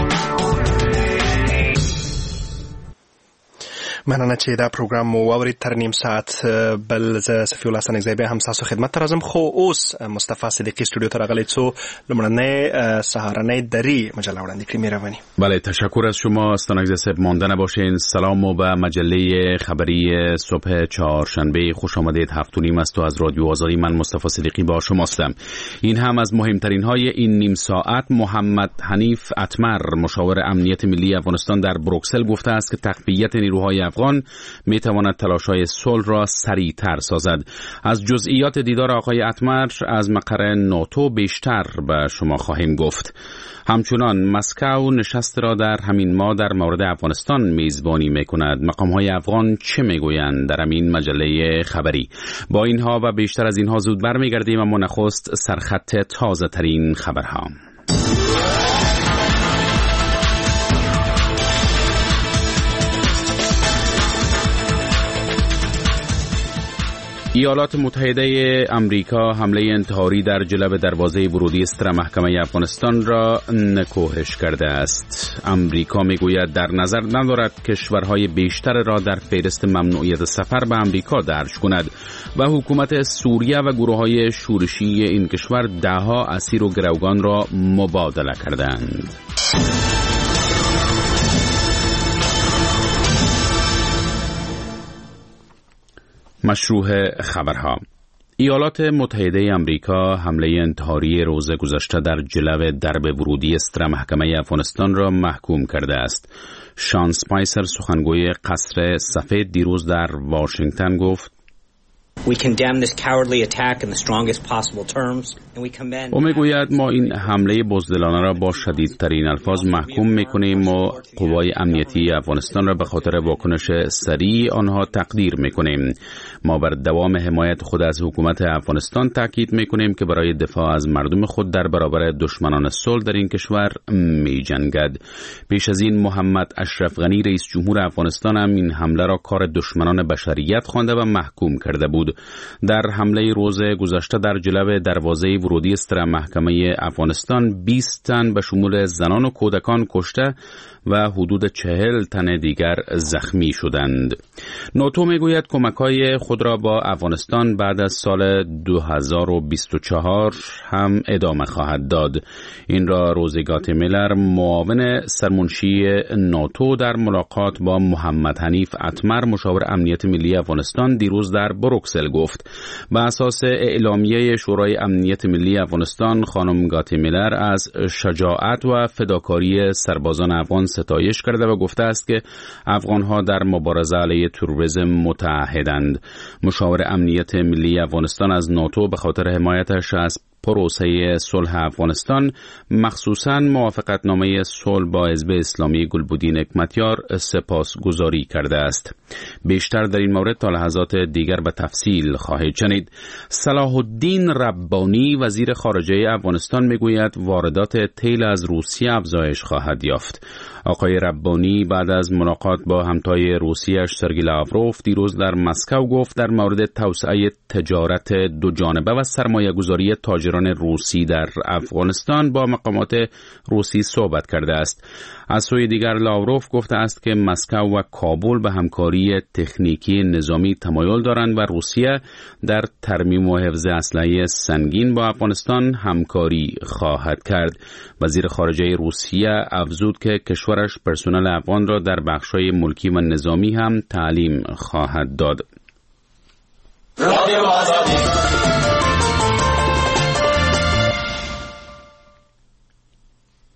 مننه چې دا پروګرام مو واورید تر نیم ساعت بل زه صفي الله سنګزی بیا هم ستاسو خدمت ته راځم خو اوس مصطفی صدیقی استودیو ته راغلی څو لومړنۍ سهارنۍ دری مجله وړاندې کړي مهربانی. بله تشکر از شما سنگزی صاحب مانده نباشین. سلام و به مجله خبری صبح چهارشنبه خوش آمدید. هفت و نیم است و از رادیو آزادی من مصطفی صدیقی با شماستم. این هم از مهمترین های این نیم ساعت. محمد حنیف اتمر مشاور امنیت ملی افغانستان در بروکسل گفته است که تقویت نیروهای افغان می تواند تلاش‌های صلح را سریع‌تر سازد. از جزئیات دیدار آقای اتمر از مقر ناتو بیشتر به شما خواهیم گفت. همچنان مسکو نشست را در همین ماه در مورد افغانستان میزبانی میکند. مقام‌های افغان چه میگویند در همین مجله خبری؟ با اینها و بیشتر از اینها زود برمیگردیم اما نخست سرخط تازه ترین خبرها. ایالات متحده امریکا حمله انتحاری در جلب دروازه ورودی ستر محکمه افغانستان را نکوهش کرده است. امریکا میگوید در نظر ندارد کشورهای بیشتر را در فهرست ممنوعیت سفر به امریکا درج کند و حکومت سوریه و گروه‌های شورشی این کشور ده‌ها اسیر و گروگان را مبادله کردند. مشروع خبرها. ایالات متحده امریکا حمله انتحاری روز گذشته در جلب درب ورودی ستر محکمه افغانستان را محکوم کرده است. شان سپایسر سخنگوی قصر سفید دیروز در واشنگتن گفت We condemn this cowardly attack in the strongest possible terms and we commend. او میگوید ما این حمله بزدلانه را با شدیدترین الفاظ محکوم میکنیم و قوای امنیتی افغانستان را به خاطر واکنش سریع آنها تقدیر میکنیم. ما بر دوام حمایت خود از حکومت افغانستان تاکید میکنیم که برای دفاع از مردم خود در برابر دشمنان صلح در این کشور میجنگد. پیش از این محمد اشرف غنی رئیس جمهور افغانستان هم این حمله را کار دشمنان بشریت خوانده و محکوم کرده بود. در حمله روز گذشته در جلب دروازه ورودی ستر محکمه افغانستان بیست تن به شمول زنان و کودکان کشته و حدود چهل تن دیگر زخمی شدند. ناتو میگوید کمک‌های خود را با افغانستان بعد از سال دو هزار و بیست و چهار هم ادامه خواهد داد. این را روزی گاتمیلر معاون سرمنشی ناتو در ملاقات با محمد حنیف اتمر مشاور امنیت ملی افغانستان دیروز در بروکسل گفت. به اساس اعلامیه شورای امنیت ملی افغانستان خانم گاتمیلر از شجاعت و فداکاری سربازان افغان ستایش کرده و گفته است که افغانها در مبارزه علیه تروریسم متحدند. مشاور امنیت ملی افغانستان از ناتو به خاطر حمایتش از پروسه صلح افغانستان مخصوصاً موافقتنامه صلح با حزب اسلامی گلبدین حکمتیار سپاسگزاری کرده است. بیشتر در این مورد تا لحظات دیگر به تفصیل خواهید شنید. صلاح الدین ربانی وزیر خارجه افغانستان میگوید واردات تیل از روسیه افزایش خواهد یافت. آقای ربانی بعد از ملاقات با همتای روسیه‌اش سرگئی لاوروف دیروز در مسکو گفت در مورد توسعه تجارت دو جانبه و سرمایه‌گذاری تاجران روسی در افغانستان با مقامات روسی صحبت کرده است. از سوی دیگر لاوروف گفته است که مسکو و کابل به همکاری تکنیکی نظامی تمایل دارند و روسیه در ترمیم و حفظ اسلحه سنگین با افغانستان همکاری خواهد کرد. وزیر خارجه روسیه افزود که کشورش پرسنل افغان را در بخش‌های ملکی و نظامی هم تعلیم خواهد داد.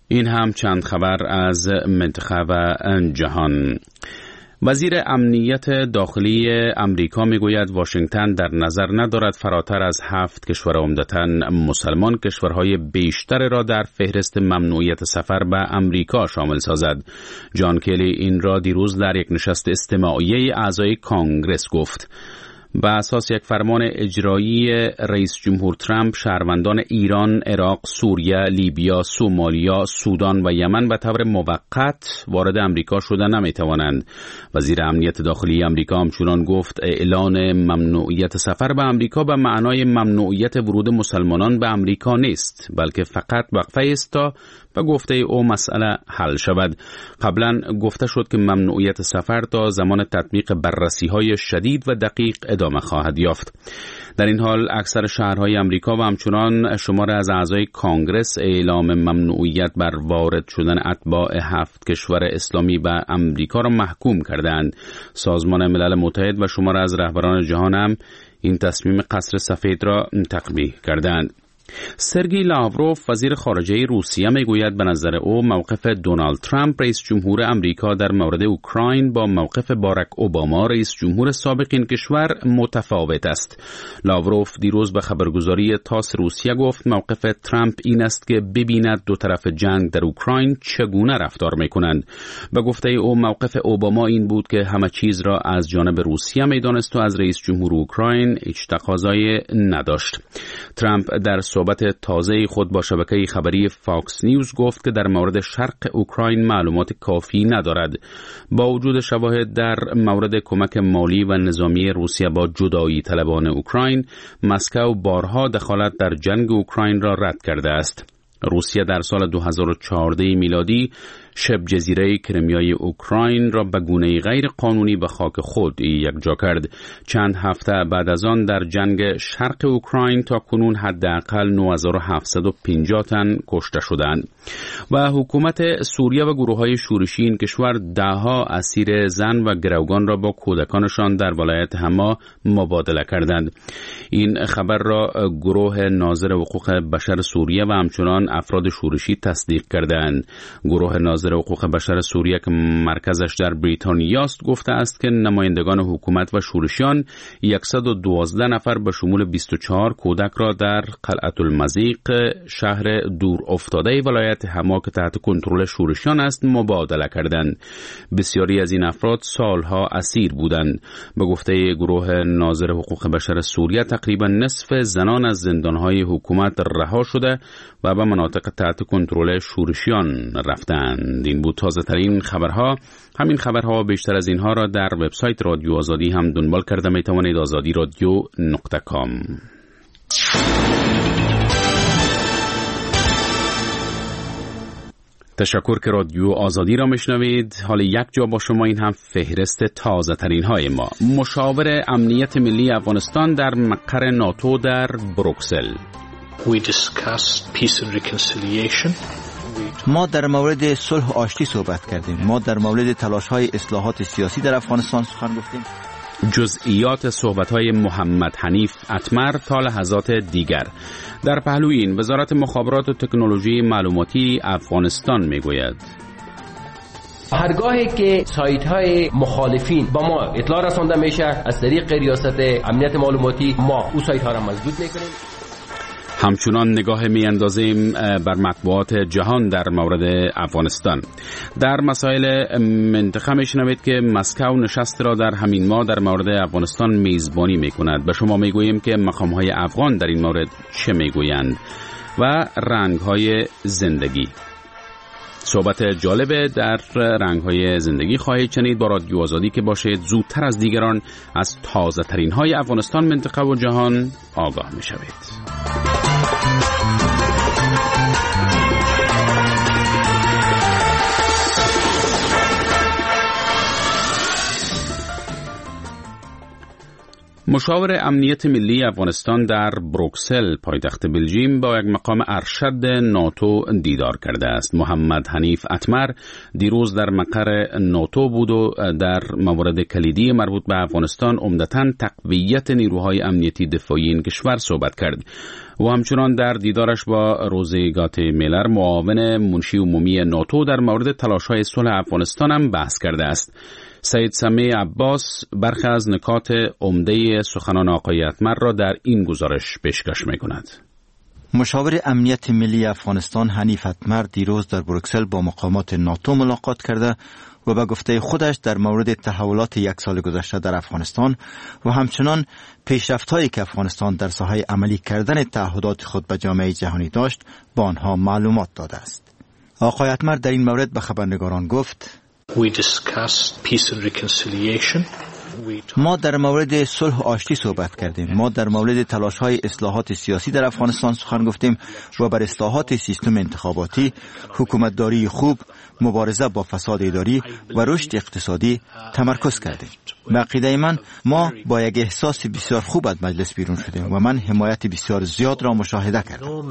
این هم چند خبر از منطقه و جهان. وزیر امنیت داخلی امریکا میگوید واشنگتن در نظر ندارد فراتر از هفت کشور عمدتاً مسلمان کشورهای بیشتر را در فهرست ممنوعیت سفر به امریکا شامل سازد. جان کلی این را دیروز در یک نشست استماعی اعضای کانگرس گفت. بر اساس یک فرمان اجرایی رئیس جمهور ترامپ، شهروندان ایران، عراق، سوریه، لیبیا، سومالیا، سودان و یمن به طور موقت وارد امریکا شدن نمیتوانند. وزیر امنیت داخلی امریکا همچنان گفت اعلان ممنوعیت سفر به امریکا به معنای ممنوعیت ورود مسلمانان به امریکا نیست، بلکه فقط وقفه است تا و گفته او مسئله حل شود. قبلا گفته شد که ممنوعیت سفر تا زمان تطبیق بررسی‌های شدید و دقیق ادامه خواهد یافت. در این حال اکثر شهرهای امریکا و همچنان شمار از اعضای کانگرس اعلام ممنوعیت بر وارد شدن اتباع هفت کشور اسلامی به امریکا را محکوم کردند. سازمان ملل متحد و شمار از رهبران جهان هم این تصمیم قصر سفید را تقبیح کردند. سرگئی لاوروف وزیر خارجه روسیه میگوید به نظر او موقف دونالد ترامپ رئیس جمهور امریکا در مورد اوکراین با موقف باراک اوباما رئیس جمهور سابق این کشور متفاوت است. لاوروف دیروز به خبرگزاری تاس روسیه گفت موقف ترامپ این است که ببیند دو طرف جنگ در اوکراین چگونه رفتار میکنند. به گفته او موقف اوباما این بود که همه چیز را از جانب روسیه میدانست و از رئیس جمهور اوکراین هیچ تقاضایی نداشت. ترامپ در صحبت تازه خود با شبکه خبری فاکس نیوز گفت که در مورد شرق اوکراین معلومات کافی ندارد. با وجود شواهد در مورد کمک مالی و نظامی روسیه با جدایی طلبان اوکراین، مسکو بارها دخالت در جنگ اوکراین را رد کرده است. روسیه در سال دو هزار و چهارده میلادی شبه جزیره کرمیای اوکراین را به گونه غیر قانونی به خاک خود یکجا کرد. چند هفته بعد از آن در جنگ شرق اوکراین تا کنون حداقل نه هزار و هفتصد و پنجاه تن کشته شدند. و حکومت سوریه و گروه‌های شورشی این کشور دهها اسیر زن و گروگان را با کودکانشان در ولایت حما مبادله کردند. این خبر را گروه ناظر حقوق بشر سوریه و همچنان افراد شورشی تصدیق کردند. گروه ناظر حقوق بشر سوریه که مرکزش در بریتانیا است گفته است که نمایندگان حکومت و شورشیان صد و دوازده نفر به شمول بیست و چهار کودک را در قلعه المضیق شهر دور افتاده ولایت حما که تحت کنترل شورشیان است مبادله کردند. بسیاری از این افراد سالها اسیر بودند. به گفته گروه ناظر حقوق بشر سوریه تقریبا نصف زنان از زندانهای حکومت رها شده و به مناطق تحت کنترل شورشیان رفتند. این بود تازه ترین خبرها. همین خبرها و بیشتر از اینها را در وبسایت رادیو آزادی هم دنبال کرده می توانید. آزادی رادیو نقطه کام. تشکر که رادیو آزادی را میشنوید. حالا یک جا با شما این هم فهرست تازه ترین های ما. مشاور امنیت ملی افغانستان در مقر ناتو در بروکسل. We discussed peace and reconciliation. ما در مورد صلح و آشتی صحبت کردیم. ما در مورد تلاش‌های اصلاحات سیاسی در افغانستان سخن گفتیم. جزئیات صحبت‌های محمد حنیف اتمر تا لحظات دیگر. در پهلوی این وزارت مخابرات و تکنولوژی معلوماتی افغانستان میگوید هرگاهی که سایت های مخالفین با ما اطلاع رسانده میشه از طریق ریاست امنیت معلوماتی ما او سایت ها را مسدود میکنیم. همچنان نگاه میاندازیم بر مطبوعات جهان در مورد افغانستان. در مسائل منطقه میشنوید که مسکو نشست را در همین ماه در مورد افغانستان میزبانی میکند. به شما میگوییم که مقامهای افغان در این مورد چه میگویند و رنگهای زندگی. صحبت جالب در رنگهای زندگی خواهید شنید با رادیو آزادی که باشید زودتر از دیگران از تازه ترین های افغانستان، منطقه و جهان آگاه میشوید. مشاور امنیت ملی افغانستان در بروکسل پایتخت بلژیم با یک مقام ارشد ناتو دیدار کرده است. محمد حنیف اتمر دیروز در مقر ناتو بود و در موارد کلیدی مربوط به افغانستان عمدتاً تقویت نیروهای امنیتی دفاعی این کشور صحبت کرد. و همچنان در دیدارش با روزی گاتی میلر معاون منشی عمومی ناتو در مورد تلاش‌های صلح افغانستان هم بحث کرده است. سید سمی عباس برخی از نکات عمده سخنان آقای اتمر را در این گزارش پیشکش می‌کند. مشاور امنیت ملی افغانستان حنیف اتمر دیروز در بروکسل با مقامات ناتو ملاقات کرده و به گفته خودش در مورد تحولات یک سال گذشته در افغانستان و همچنان پیشرفت‌هایی که افغانستان در ساحه عملی کردن تعهدات خود به جامعه جهانی داشت با آنها معلومات داده است. آقای اتمر در این مورد به خبرنگاران گفت: We discussed peace and reconciliation. ما در مورد صلح و آشتی صحبت کردیم. ما در مورد تلاش‌های اصلاحات سیاسی در افغانستان سخن گفتیم و بر اصلاحات سیستم انتخاباتی، حکومتداری خوب، مبارزه با فساد اداری و رشد اقتصادی تمرکز کردیم. به عقیده من ما با یک احساس بسیار خوب از مجلس بیرون شدیم و من حمایت بسیار زیاد را مشاهده کردم.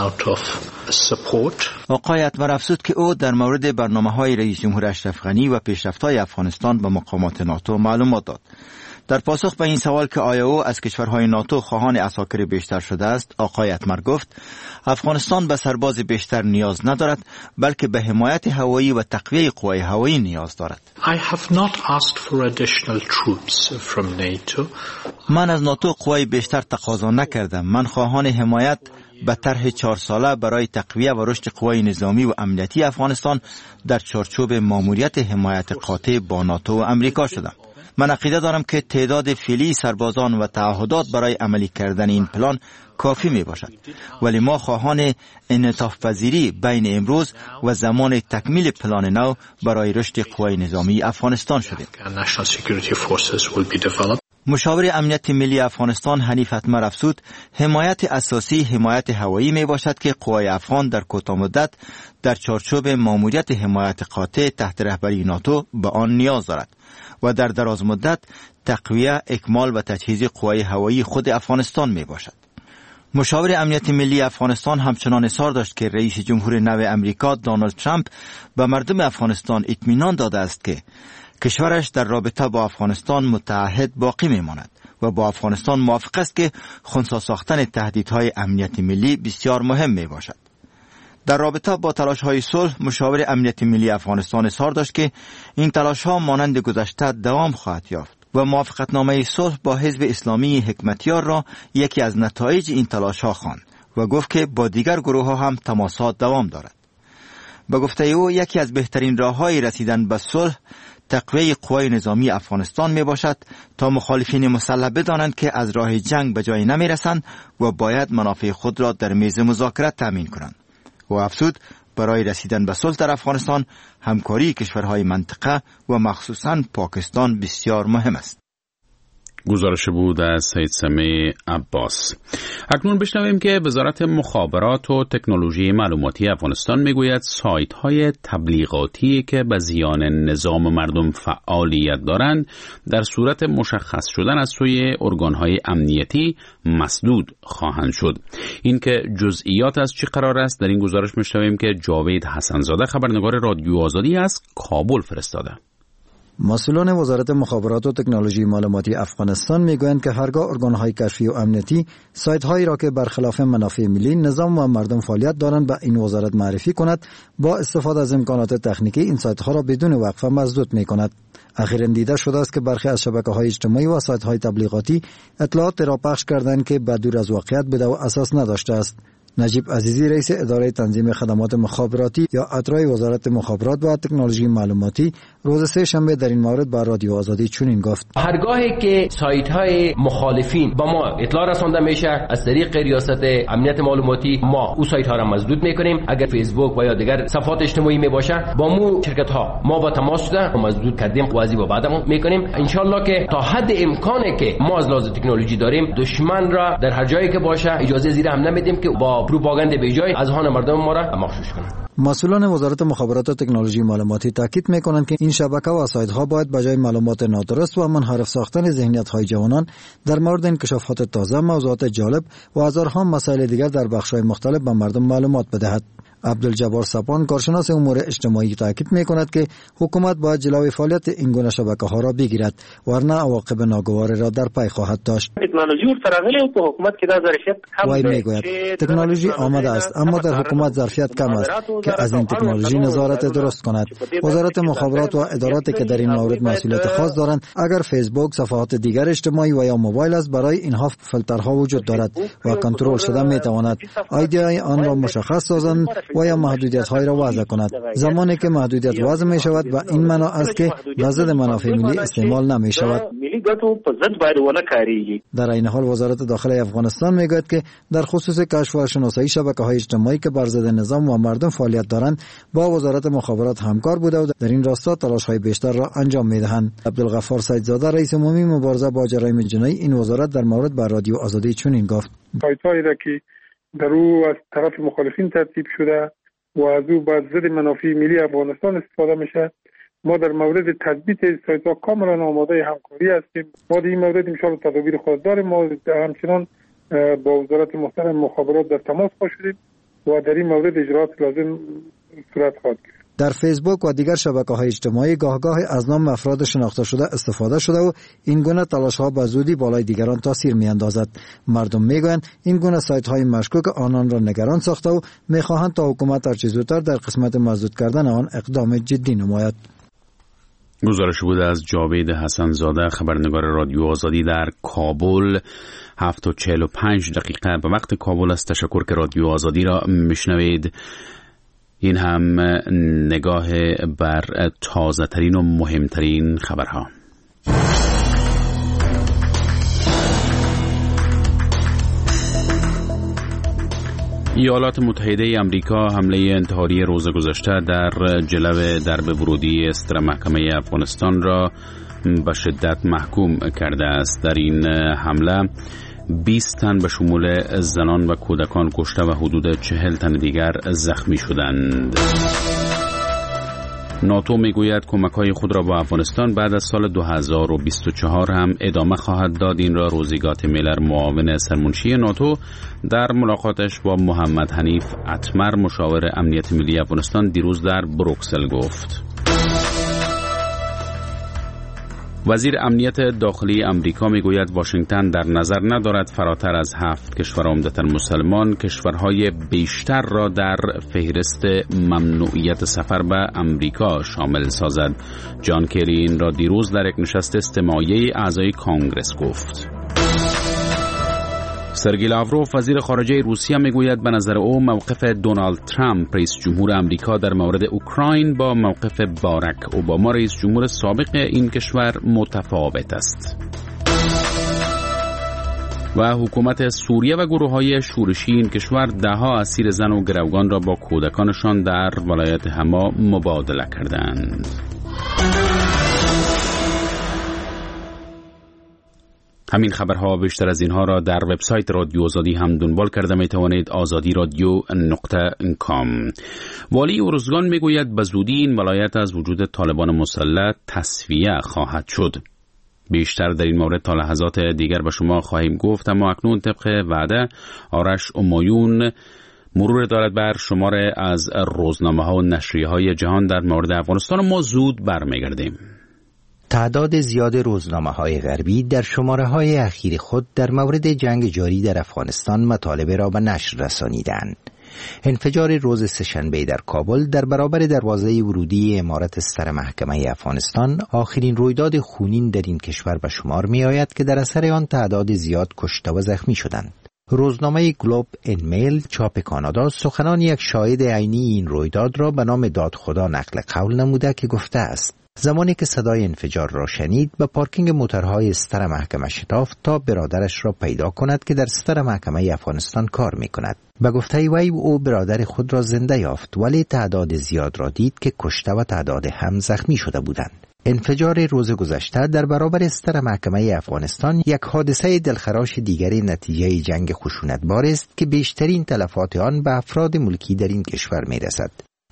آقای اتمر افزود که او در مورد برنامه‌های رئیس جمهور اشرف غنی و پیشرفت‌های افغانستان به مقامات ناتو معلومات داد. در پاسخ به این سوال که آیا او از کشورهای ناتو خواهان عساکر بیشتر شده است، آقای اتمر گفت افغانستان به سرباز بیشتر نیاز ندارد، بلکه به حمایت هوایی و تقویه قوای هوایی نیاز دارد. I have not asked for additional troops from NATO. من از ناتو قوای بیشتر تقاضا نکردم. من خواهان حمایت به طرح چهار ساله برای تقویه و رشد قوای نظامی و امنیتی افغانستان در چارچوب ماموریت حمایت قاطع با ناتو و امریکا شدم. من عقیده دارم که تعداد فعلی سربازان و تعهدات برای عملی کردن این پلان کافی می باشد، ولی ما خواهان انعطاف پذیری بین امروز و زمان تکمیل پلان نو برای رشد قوای نظامی افغانستان شدیم. مشاور امنیت ملی افغانستان حنیف اتمر افزود حمایت اساسی حمایت هوایی می باشد که قوای افغان در کوتاه مدت در چارچوب ماموریت حمایت قاطع تحت رهبری ناتو به آن نیاز دارد و در دراز مدت تقویه، اکمال و تجهیز قوای هوایی خود افغانستان می باشد. مشاور امنیت ملی افغانستان همچنان اصرار داشت که رئیس جمهور نو امریکا دونالد ترامپ به مردم افغانستان اطمینان داده است که کشورش در رابطه با افغانستان متعهد باقی می ماند و با افغانستان موافق است که خنثی ساختن تهدیدهای امنیت ملی بسیار مهم می باشد. در رابطه با تلاش‌های صلح، مشاور امنیت ملی افغانستان اظهار داشت که این تلاش‌ها مانند گذشته دوام خواهد یافت و موافقتنامه صلح با حزب اسلامی حکمتیار را یکی از نتایج این تلاش‌ها خواند و گفت که با دیگر گروه‌ها هم تماسات دوام دارد. به گفته او یکی از بهترین راه‌های رسیدن به صلح تقویه قوای نظامی افغانستان می باشد تا مخالفین مسلح بدانند که از راه جنگ به جایی نمی رسند و باید منافع خود را در میز مذاکرات تامین کنند. و افزود برای رسیدن به صلح در افغانستان همکاری کشورهای منطقه و مخصوصاً پاکستان بسیار مهم است. گزارش بود از سید سمی عباس. اکنون بشنویم که وزارت مخابرات و تکنولوژی معلوماتی افغانستان میگوید سایت‌های تبلیغاتی که به زیان نظام مردم فعالیت دارند در صورت مشخص شدن از سوی ارگان‌های امنیتی مسدود خواهند شد. این که جزئیات از چی قرار است در این گزارش میشنویم که جاوید حسنزاده خبرنگار رادیو آزادی از کابل فرستاده. مسئولان وزارت مخابرات و تکنولوژی معلوماتی افغانستان میگویند که هرگاه ارگان‌های کشفی و امنیتی سایت‌هایی را که برخلاف منافع ملی، نظام و مردم فعالیت دارند به این وزارت معرفی کند، با استفاده از امکانات تکنیکی این سایت‌ها را بدون وقفه مسدود می‌کند. اخیراً دیده شده است که برخی از شبکه‌های اجتماعی و سایت‌های تبلیغاتی اطلاعات را پخش کردند که بدور از واقعیت بوده و اساس نداشته است. نجیب عزیزی رئیس اداره تنظیم خدمات مخابراتی یا ادارای وزارت مخابرات و تکنولوژی معلوماتی روز سه شنبه در این مورد با رادیو آزادی چنین گفت: هرگاهی که سایت های مخالفین با ما اطلاع رسانده میشه، از طریق ریاست امنیت معلوماتی ما او سایت ها را مسدود میکنیم. اگر فیسبوک و یا دیگر صفحات اجتماعی می باشه، با مو شرکت ها ما با تماس شده و مسدود کردیم و ازی با بعدمون میکنیم. ان شاء الله که تا حد امکانی که ما از لحاظ تکنولوژی داریم، دشمن را در هر جایی که باشه اجازه زیر هم نمیدیم که با با پروپاگاندا بیجای اذهان مردم ما را مغشوش کنند. مسئولان وزارت مخابرات و تکنولوژی معلوماتی تاکید می‌کنند که این شبکه و سایت‌ها باید بجای معلومات نادرست و منحرف ساختن ذهنیت‌های جوانان در مورد انکشافات تازه، موضوعات جالب و هزارها مسائل دیگر در بخش‌های مختلف به مردم معلومات بدهد. عبدالجبار سپان کارشناس امور اجتماعی تاکید می‌کند که حکومت باید جلوی فعالیت این گونه شبکه‌ها را بگیرد ورنه عواقب ناگواری را در پی خواهد داشت. تکنولوژی ورتراغلی په حکومت کې دا ظرفیت کم وای میگوید تکنولوژی آمده است اما در حکومت ظرفیت کم است که از این تکنولوژی نظارت درست کند. وزارت مخابرات و اداراتی که در این مورد مسئولیت خاص دارند اگر فیسبوک، صفحات دیگر اجتماعی و یا موبایل است برای اینها فیلترها وجود دارد و کنترل شده میتواند ایده‌های آن را مشخص سازند و یا محدودیت‌های را وضع کند. زمانی که محدودیت وضع می شود و این معنا است که به ضد منافع ملی استعمال نمی شود. در این حال وزارت داخلی افغانستان می گوید که در خصوص کشف و شناسایی شبکه‌های اجتماعی که بر ضد نظام و مردم فعالیت دارند با وزارت مخابرات همکار بوده و در این راستا تلاش‌های بیشتر را انجام می‌دهند. عبدالغفار سیدزاده رئیس عمومی مبارزه با جرایم جنایی این وزارت در مورد بر رادیو آزادی چنین گفت: سایت‌هایی را که در او از طرف مخالفین ترتیب شده و از او به ضد منافع ملی افغانستان استفاده میشه، ما در مورد تثبیت سایت‌ها کاملا آماده همکاری هستیم. ما در این مورد ان شاءالله تدابیر خود داریم. ما همچنان با وزارت محترم مخابرات در تماس شدیم و در این مورد اجرات لازم صورت خواهد گرفت. در فیسبوک و دیگر شبکه‌های اجتماعی گاهگاه از نام افراد شناخته شده استفاده شده و این گونه تلاش‌ها به زودی بالای دیگران تاثیر می‌اندازد. مردم می‌گویند این گونه سایت‌های مشکوک آنان را نگران ساخته و می‌خواهند تا حکومت هرچه زودتر در قسمت مسدود کردن آن اقدام جدی نماید. گزارش بود از جاوید حسن‌زاده، خبرنگار رادیو آزادی در کابل. هفت و چهل و پنج دقیقه به وقت کابل است. تشکر که رادیو آزادی را میشنوید. این هم نگاه بر تازه ترین و مهمترین خبرها. ایالات متحده امریکا حمله انتحاری روز گذشته در جلو درب ورودی ستر محکمه افغانستان را به شدت محکوم کرده است. در این حمله بیست تن به شمول زنان و کودکان کشته و حدود چهل تن دیگر زخمی شدند. ناتو میگوید کمک‌های خود را با افغانستان بعد از سال دو هزار و بیست و چهار هم ادامه خواهد داد. این را روزیگات میلر، معاون سرمنشی ناتو، در ملاقاتش با محمد حنیف اتمر، مشاور امنیت ملی افغانستان، دیروز در بروکسل گفت. وزیر امنیت داخلی امریکا میگوید واشنگتن در نظر ندارد فراتر از هفت کشور عمدتاً مسلمان کشورهای بیشتر را در فهرست ممنوعیت سفر به امریکا شامل سازد. جان کری این را دیروز در یک نشست استماعی اعضای کانگرس گفت. سرگئی لاوروف وزیر خارجه روسیه میگوید به نظر او موقف دونالد ترامپ رئیس جمهور امریکا در مورد اوکراین با موقف باراک اوباما رئیس جمهور سابق این کشور متفاوت است. و حکومت سوریه و گروه‌های شورشی این کشور ده‌ها اسیر زن و گروگان را با کودکانشان در ولایت حما مبادله کردند. همین خبرها بیشتر از اینها را در وبسایت رادیو آزادی هم دنبال کرده می توانید. آزادی رادیو نقطه کام. والی ارزگان می گوید به زودی این ولایت از وجود طالبان مسلح تصفیه خواهد شد. بیشتر در این مورد تا لحظات دیگر به شما خواهیم گفت، اما اکنون طبق وعده آرش امایون مرور دارد بر شماره از روزنامه ها و نشریه های جهان در مورد افغانستان و ما زود برمیگردیم. تعداد زیاد روزنامه‌های غربی در شماره‌های اخیر خود در مورد جنگ جاری در افغانستان مطالب را به نشر رسانیدند. انفجار روز سه‌شنبه در کابل در برابر دروازه ورودی عمارت ستر محکمه افغانستان آخرین رویداد خونین در این کشور به شمار می‌آید که در اثر آن تعداد زیاد کشته و زخمی شدند. روزنامه گلوب ان میل چاپ کانادا سخنان یک شاهد عینی این رویداد را به نام دادخدا نقل قول نموده که گفته است: زمانی که صدای انفجار را شنید به پارکینگ موتورهای ستر محکمه شتافت تا برادرش را پیدا کند که در ستر محکمه افغانستان کار می کند. به گفته وی او برادر خود را زنده یافت ولی تعداد زیاد را دید که کشته و تعداد هم زخمی شده بودند. انفجار روز گذشته در برابر ستر محکمه افغانستان یک حادثه دلخراش دیگری نتیجه جنگ خشونتبار است که بیشترین تلفات آن به افراد ملکی در این کشور می رسد.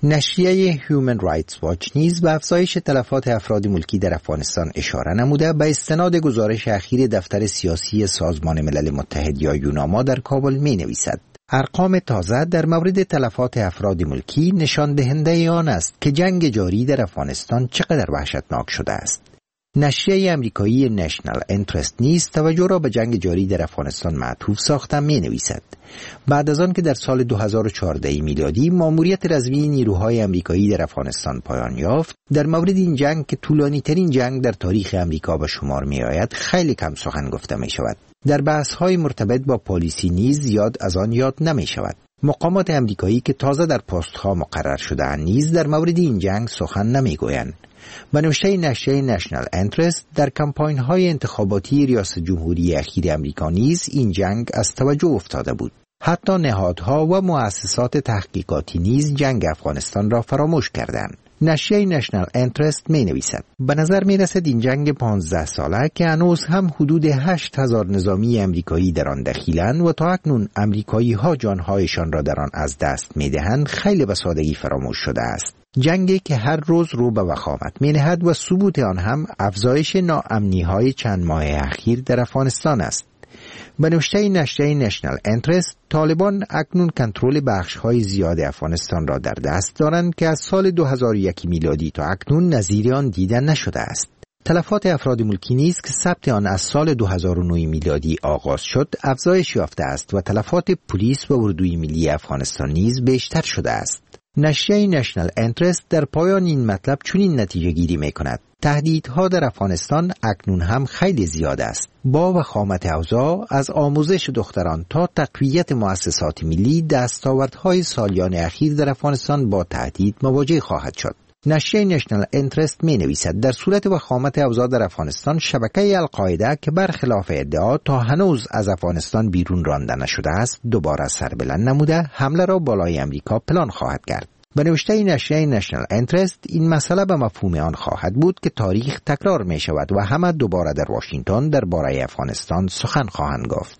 نشریه Human Rights Watch نیز به افزایش تلفات افراد ملکی در افغانستان اشاره نموده به استناد گزارش اخیر دفتر سیاسی سازمان ملل متحد یا یوناما در کابل می نویسد. ارقام تازه در مورد تلفات افراد ملکی نشان دهنده آن است که جنگ جاری در افغانستان چقدر وحشتناک شده است. نشریه امریکایی نشنال انترست نیز توجه را به جنگ جاری در افغانستان معطوف ساخته می نویسد. بعد از آن که در سال دو هزار و چهارده میلادی ماموریت رزمی نیروهای امریکایی در افغانستان پایان یافت، در مورد این جنگ که طولانی ترین جنگ در تاریخ امریکا به شمار می آید خیلی کم سخن گفته می شود. در بحث های مرتبط با پالیسی نیز زیاد از آن یاد نمی شود. مقامات امریکایی که تازه در پست ها مقرر شده‌اند نیز در مورد این جنگ سخن نمی گویند. به نوشته نشریه نشنال انترست، در کمپاین های انتخاباتی ریاست جمهوری اخیر امریکا نیز این جنگ از توجه افتاده بود. حتی نهادها و مؤسسات تحقیقاتی نیز جنگ افغانستان را فراموش کردند. نشریه نشنال انترست می نویسد به نظر می رسد این جنگ پانزده ساله که هنوز هم حدود هشت هزار نظامی امریکایی در آن دخیلند و تا اکنون امریکایی ها جانهایشان را در آن از دست می دهند خیلی به سادگی فراموش شده است. جنگی که هر روز رو به وخامت می نهد و ثبوت آن هم افزایش ناامنی های چند ماه اخیر در افغانستان است. به نوشته نشریه نشنال انترست، طالبان اکنون کنترل بخش‌های زیاد افغانستان را در دست دارند که از سال دو هزار و یک میلادی تا اکنون نظیر آن دیده نشده است. تلفات افراد ملکی نیز که ثبت آن از سال دو هزار و نه میلادی آغاز شد افزایش یافته است و تلفات پلیس و اردوی ملی افغانستان نیز بیشتر شده است. نشریه نشنال انترست در پایان این مطلب چنین نتیجه گیری می کند: تهدیدها در افغانستان اکنون هم خیلی زیاد است. با وخامت اوضاع از آموزش دختران تا تقویت مؤسسات ملی، دستاوردهای سالیان اخیر در افغانستان با تهدید مواجه خواهد شد. نشریه نشنال انترست می نویسد در صورت وخامت اوضاع در افغانستان، شبکه القاعده که برخلاف ادعا تا هنوز از افغانستان بیرون رانده نشده است دوباره سربلند نموده حمله را بالای امریکا پلان خواهد کرد. به نوشته نشریه نشنال انترست، این مسئله به مفهوم آن خواهد بود که تاریخ تکرار می شود و همه دوباره در واشنگتن درباره افغانستان سخن خواهند گفت.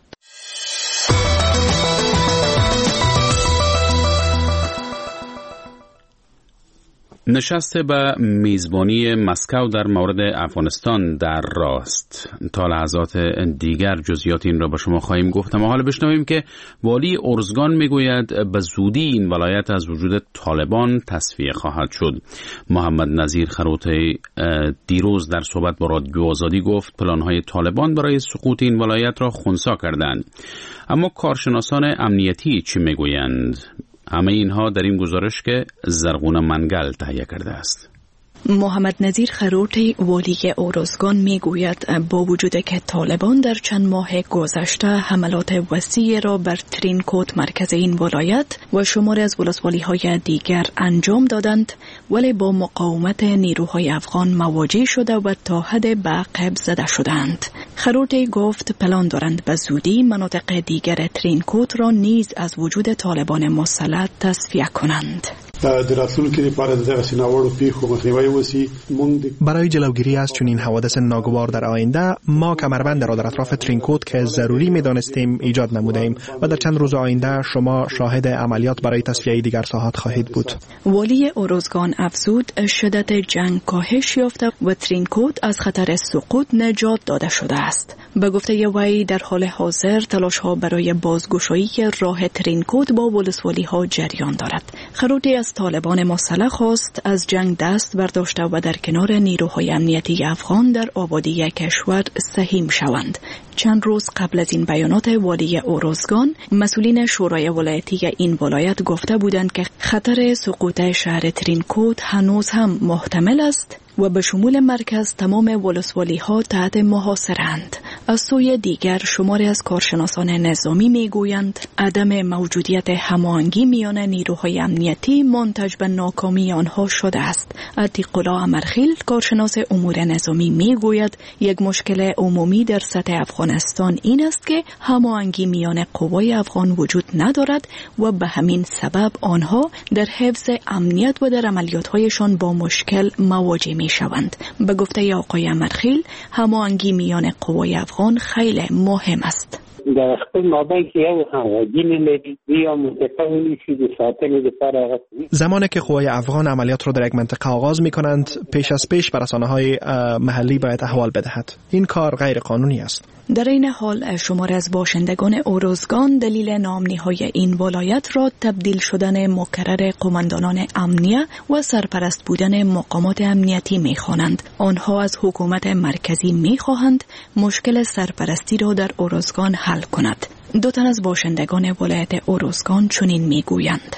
نشست به میزبانی مسکو در مورد افغانستان در راست. تا لحظات دیگر جزئیات این را به شما خواهیم گفت، اما حالا بشنویم که والی ارزگان میگوید به زودی این ولایت از وجود طالبان تصفیه خواهد شد. محمد نظیر خروطی دیروز در صحبت با رادیو آزادی گفت پلانهای طالبان برای سقوط این ولایت را خنثی کردند. اما کارشناسان امنیتی چی میگویند؟ همه اینها در این گزارش که زرغون منگل تهیه کرده است. محمد نظیر خروطی والی ارزگان میگوید با وجود که طالبان در چند ماه گذشته حملات وسیع را بر ترینکوت مرکز این ولایت و شماری از ولسوالی‌های دیگر انجام دادند، ولی با مقاومت نیروهای افغان مواجه شده و تا حد به عقب زده شدند. خروطی گفت پلان دارند به زودی مناطق دیگر ترینکوت را نیز از وجود طالبان مسلح تصفیه کنند. برای جلوگیری از چنین حوادث ناگوار در آینده، ما کمربند را در اطراف ترینکوت که ضروری می‌دانستیم ایجاد نمودیم و در چند روز آینده شما شاهد عملیات برای تصفیه دیگر ساحات خواهید بود. والی ارزگان افزود شدت جنگ کاهش یافته و ترینکوت از خطر سقوط نجات داده شده است. به گفته وی در حال حاضر تلاش‌ها برای بازگشایی راه ترینکوت با ولسوالی‌ها جریان دارد. خروطی از طالبان مسلح خواست از جنگ دست برداشته و در کنار نیروهای امنیتی افغان در آبادی کشور سهیم شوند. چند روز قبل از این بیانات والی ارزگان، مسئولین شورای ولایتی این ولایت گفته بودند که خطر سقوط شهر ترینکوت هنوز هم محتمل است و به شمول مرکز تمام ولسوالی‌ها تحت محاصره‌اند. از سوی دیگر شماری از کارشناسان نظامی میگویند عدم موجودیت هماهنگی میان نیروهای امنیتی منتج به ناکامی آنها شده است. عتیق الله امرخیل کارشناس امور نظامی میگوید یک مشکل عمومی در سطح افغانستان این است که هماهنگی میان قوای افغان وجود ندارد و به همین سبب آنها در حفظ امنیت و در عملیات‌هایشان با مشکل مواجه می‌شوند. به گفته آقای امرخیل هماهنگی میان قوای افغان خیلی مهم است. در خپل مابین کې یو همغږي نه لري یا منطقه ونیسي د ساتنې لپاره. زمانی که قوای افغان عملیات را در یک منطقه آغاز می‌کنند پیش از پیش بر رسانه‌های محلی باید احوال بدهد. این کار غیر قانونی است. در این حال شمار از باشندگان اوروزگان دلیل نامنی‌های این ولایت را تبدیل شدن مکرر قماندانان امنیه و سرپرست بودن مقامات امنیتی می‌خوانند. آنها از حکومت مرکزی می‌خواهند مشکل سرپرستی را در اوروزگان حل کند. دو تن از باشندگان ولایت اوروزگان چنین میگویند: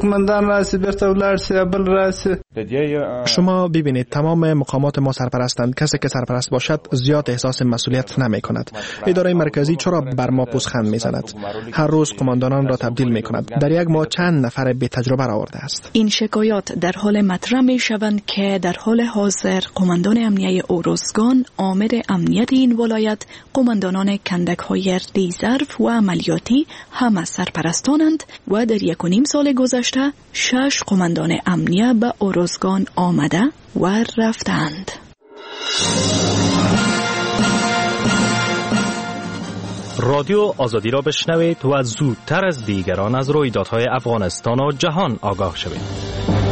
شما ببینید تمام مقامات ما سرپرستند. کسی که سرپرست باشد زیاد احساس مسئولیت نمی کند. اداره مرکزی چرا بر ما پوزخند می زند؟ هر روز قماندانان را تبدیل می کند. در یک ماه چند نفر بی تجربه را آورده است. این شکایات در حال مطرح می شوند که در حال حاضر قماندان امنیه اوروزگان، آمر امنیت این ولایت، قماندانان کندک های ریزرو و عملیاتی همه سرپرستانند و در یک و نیم سال گذشته شش قماندان امنیه به اوروزگان آمده و رفتند. رادیو آزادی را بشنوید و زودتر از دیگران از رویدادهای افغانستان و جهان آگاه شوید.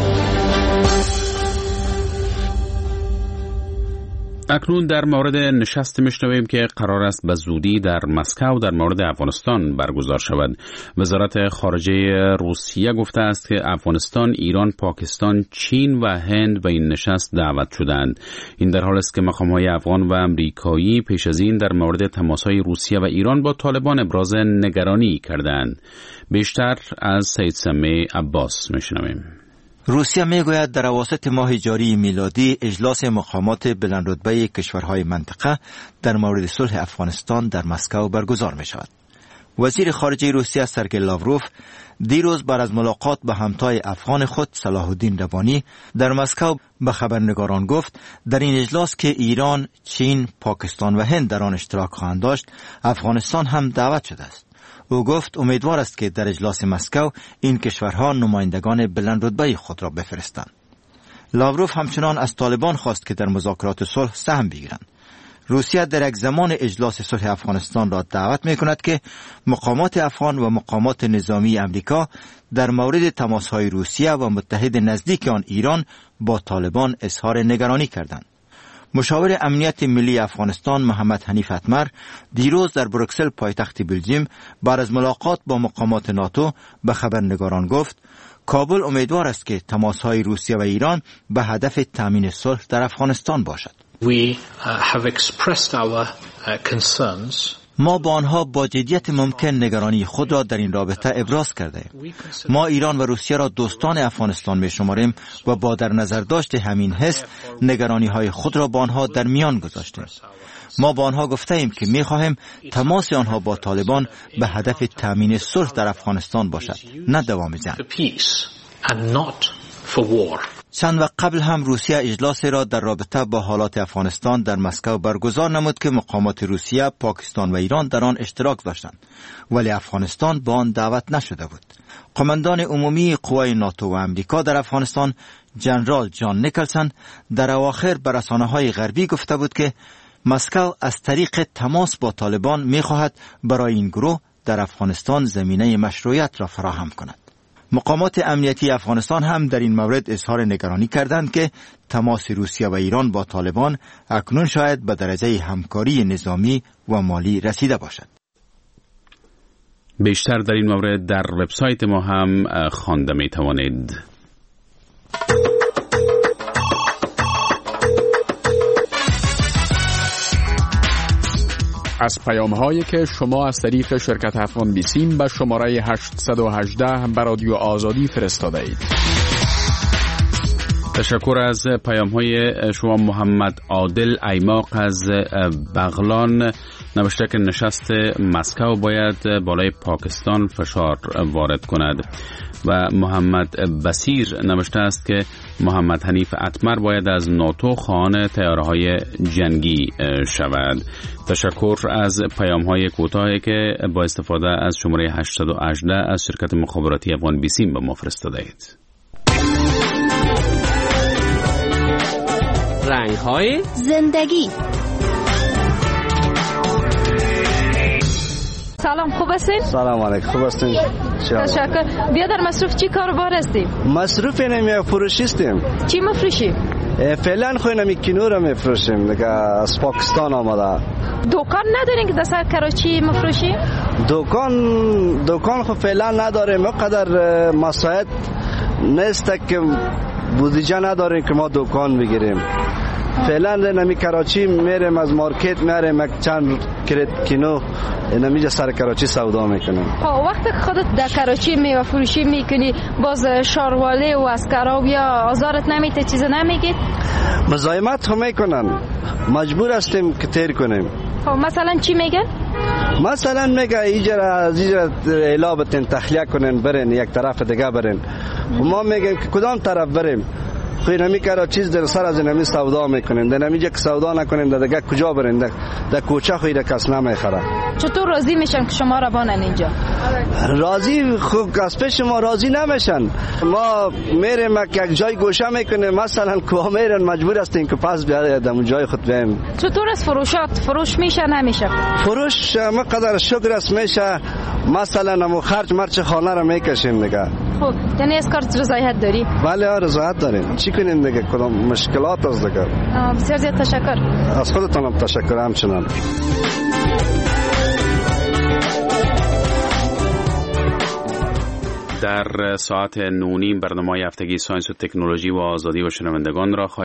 اکنون در مورد نشست میشنویم که قرار است به زودی در مسکو در مورد افغانستان برگزار شود. وزارت خارجه روسیه گفته است که افغانستان، ایران، پاکستان، چین و هند به این نشست دعوت شدند. این در حالی است که مقام‌های افغان و امریکایی پیش از این در مورد تماس‌های روسیه و ایران با طالبان ابراز نگرانی کردند. بیشتر از سید سمی عباس میشنویم. روسیه میگوید در اواسط ماه جاری میلادی اجلاس مقامات بلندرتبه کشورهای منطقه در مورد صلح افغانستان در مسکو برگزار می شود. وزیر خارجه روسیه سرگئی لاوروف دیروز بعد از ملاقات با همتای افغان خود صلاح الدین ربانی در مسکو به خبرنگاران گفت در این اجلاس که ایران، چین، پاکستان و هند در آن اشتراک خواهند داشت، افغانستان هم دعوت شده است. او گفت امیدوار است که در اجلاس مسکو این کشورها نمایندگان بلند رتبه خود را بفرستند. لاوروف همچنان از طالبان خواست که در مذاکرات صلح سهم بگیرند. روسیه در یک زمان اجلاس صلح افغانستان را دعوت می کند که مقامات افغان و مقامات نظامی امریکا در مورد تماس‌های روسیه و متحد نزدیک آن ایران با طالبان اظهار نگرانی کردند. مشاور امنیت ملی افغانستان محمد حنیف اتمر دیروز در بروکسل پایتخت بلژیم بعد از ملاقات با مقامات ناتو به خبرنگاران گفت کابل امیدوار است که تماس‌های روسیه و ایران به هدف تامین صلح در افغانستان باشد. We have expressed our concerns. ما با آنها با جدیت ممکن نگرانی خود را در این رابطه ابراز کرده. ما ایران و روسیه را دوستان افغانستان می شماریم و با در نظر داشت همین حس نگرانی های خود را با آنها در میان گذاشتیم. ما با آنها گفته ایم که می خواهیم تماس آنها با طالبان به هدف تامین صلح در افغانستان باشد، نه دوام جنگ. چند وقت قبل هم روسیه اجلاس را در رابطه با حالات افغانستان در مسکو برگزار نمود که مقامات روسیه، پاکستان و ایران در آن اشتراک داشتند، ولی افغانستان با آن دعوت نشده بود. قماندان عمومی قوای ناتو و امریکا در افغانستان جنرال جان نیکلسن در اواخر به رسانه‌های غربی گفته بود که مسکو از طریق تماس با طالبان می‌خواهد برای این گروه در افغانستان زمینه مشروعیت را فراهم کند. مقامات امنیتی افغانستان هم در این مورد اظهار نگرانی کردند که تماس روسیه و ایران با طالبان اکنون شاید به درجه همکاری نظامی و مالی رسیده باشد. بیشتر در این مورد در وبسایت ما هم خوانده می توانید. از پیام‌هایی که شما از طریق شرکت افغان بیسیم به شماره هشت یک هشت به رادیو آزادی فرستاده اید. تشکر از پیام های شما. محمد عادل ایماق از بغلان نوشته که نشست مسکو باید بالای پاکستان فشار وارد کند و محمد بصیر نوشته است که محمد حنیف اتمر باید از ناتو خواهان طیاره‌های جنگی شود. تشکر از پیام‌های کوتاهی که با استفاده از شماره هشتصد و هجده از شرکت مخابراتی افغان بیسیم به ما فرستاده اید. رنگ‌های زندگی. سلام، خوب هستین؟ سلام علیکم، خوب هستین؟ تشکر. بیا در مصروف چی کاروبار هستی؟ مصروف نمی فروشی هستیم. چی مفروشی؟ فعلا خو نمی کینو رو میفروشیم دیگه، از پاکستان آمده. دکان ندارین که در کراچی مفروشی؟ دکان دکان خو فعلا نداریم، قدر مساعد نیست که بودجه نداریم که ما دکان بگیریم. فعلا نمی کراچی میریم، از مارکت میریم چند کرت کینو نمیجا سر کراچی سودا میکنیم. ها وقتی که خودت در کراچی میوه فروشی میکنی باز شاروالی و اسکرا و یا آزارت نمیته چیز نمیگید؟ مزاحمت هم میکنن، مجبور هستیم که تیر کنیم. ها مثلا چی میگن؟ مثلا میگه ایجا از ایجا اعلابتن تخلیه کنن برین یک طرف دیگه برین. ما میگیم که کدام طرف بریم؟ خیلی نمی کرا چیز در سر از نمی سودا میکنیم، در نمی جا که سودا نکنیم در دیگه کجا برین؟ در, در کوچه خیلی کس نمیخره. چطور راضی میشن که شما را بانن اینجا؟ راضی خوب از پیش ما راضی نمیشن. ما میریم یک جای گوشه میکنیم، مثلا کوه میرن مجبور هستیم که پس بیاید در جای خود بیم. چطور از فروشات فروش میشه نمیشه؟ فروش مقدر شکر است میشه، مثلا مو خرج مرچ خانه را میکشیم دیگه. خب یعنی از کار رضایت داری؟ بله رضایت داریم. چی کنیم دیگه؟ کدام مشکلات است دیگه. بسیار زیاد تشکر. از خودتان هم تشکر همچنان. در ساعت نونیم برنامه هفتگی ساینس و تکنولوژی و آزادی و شنوندگان را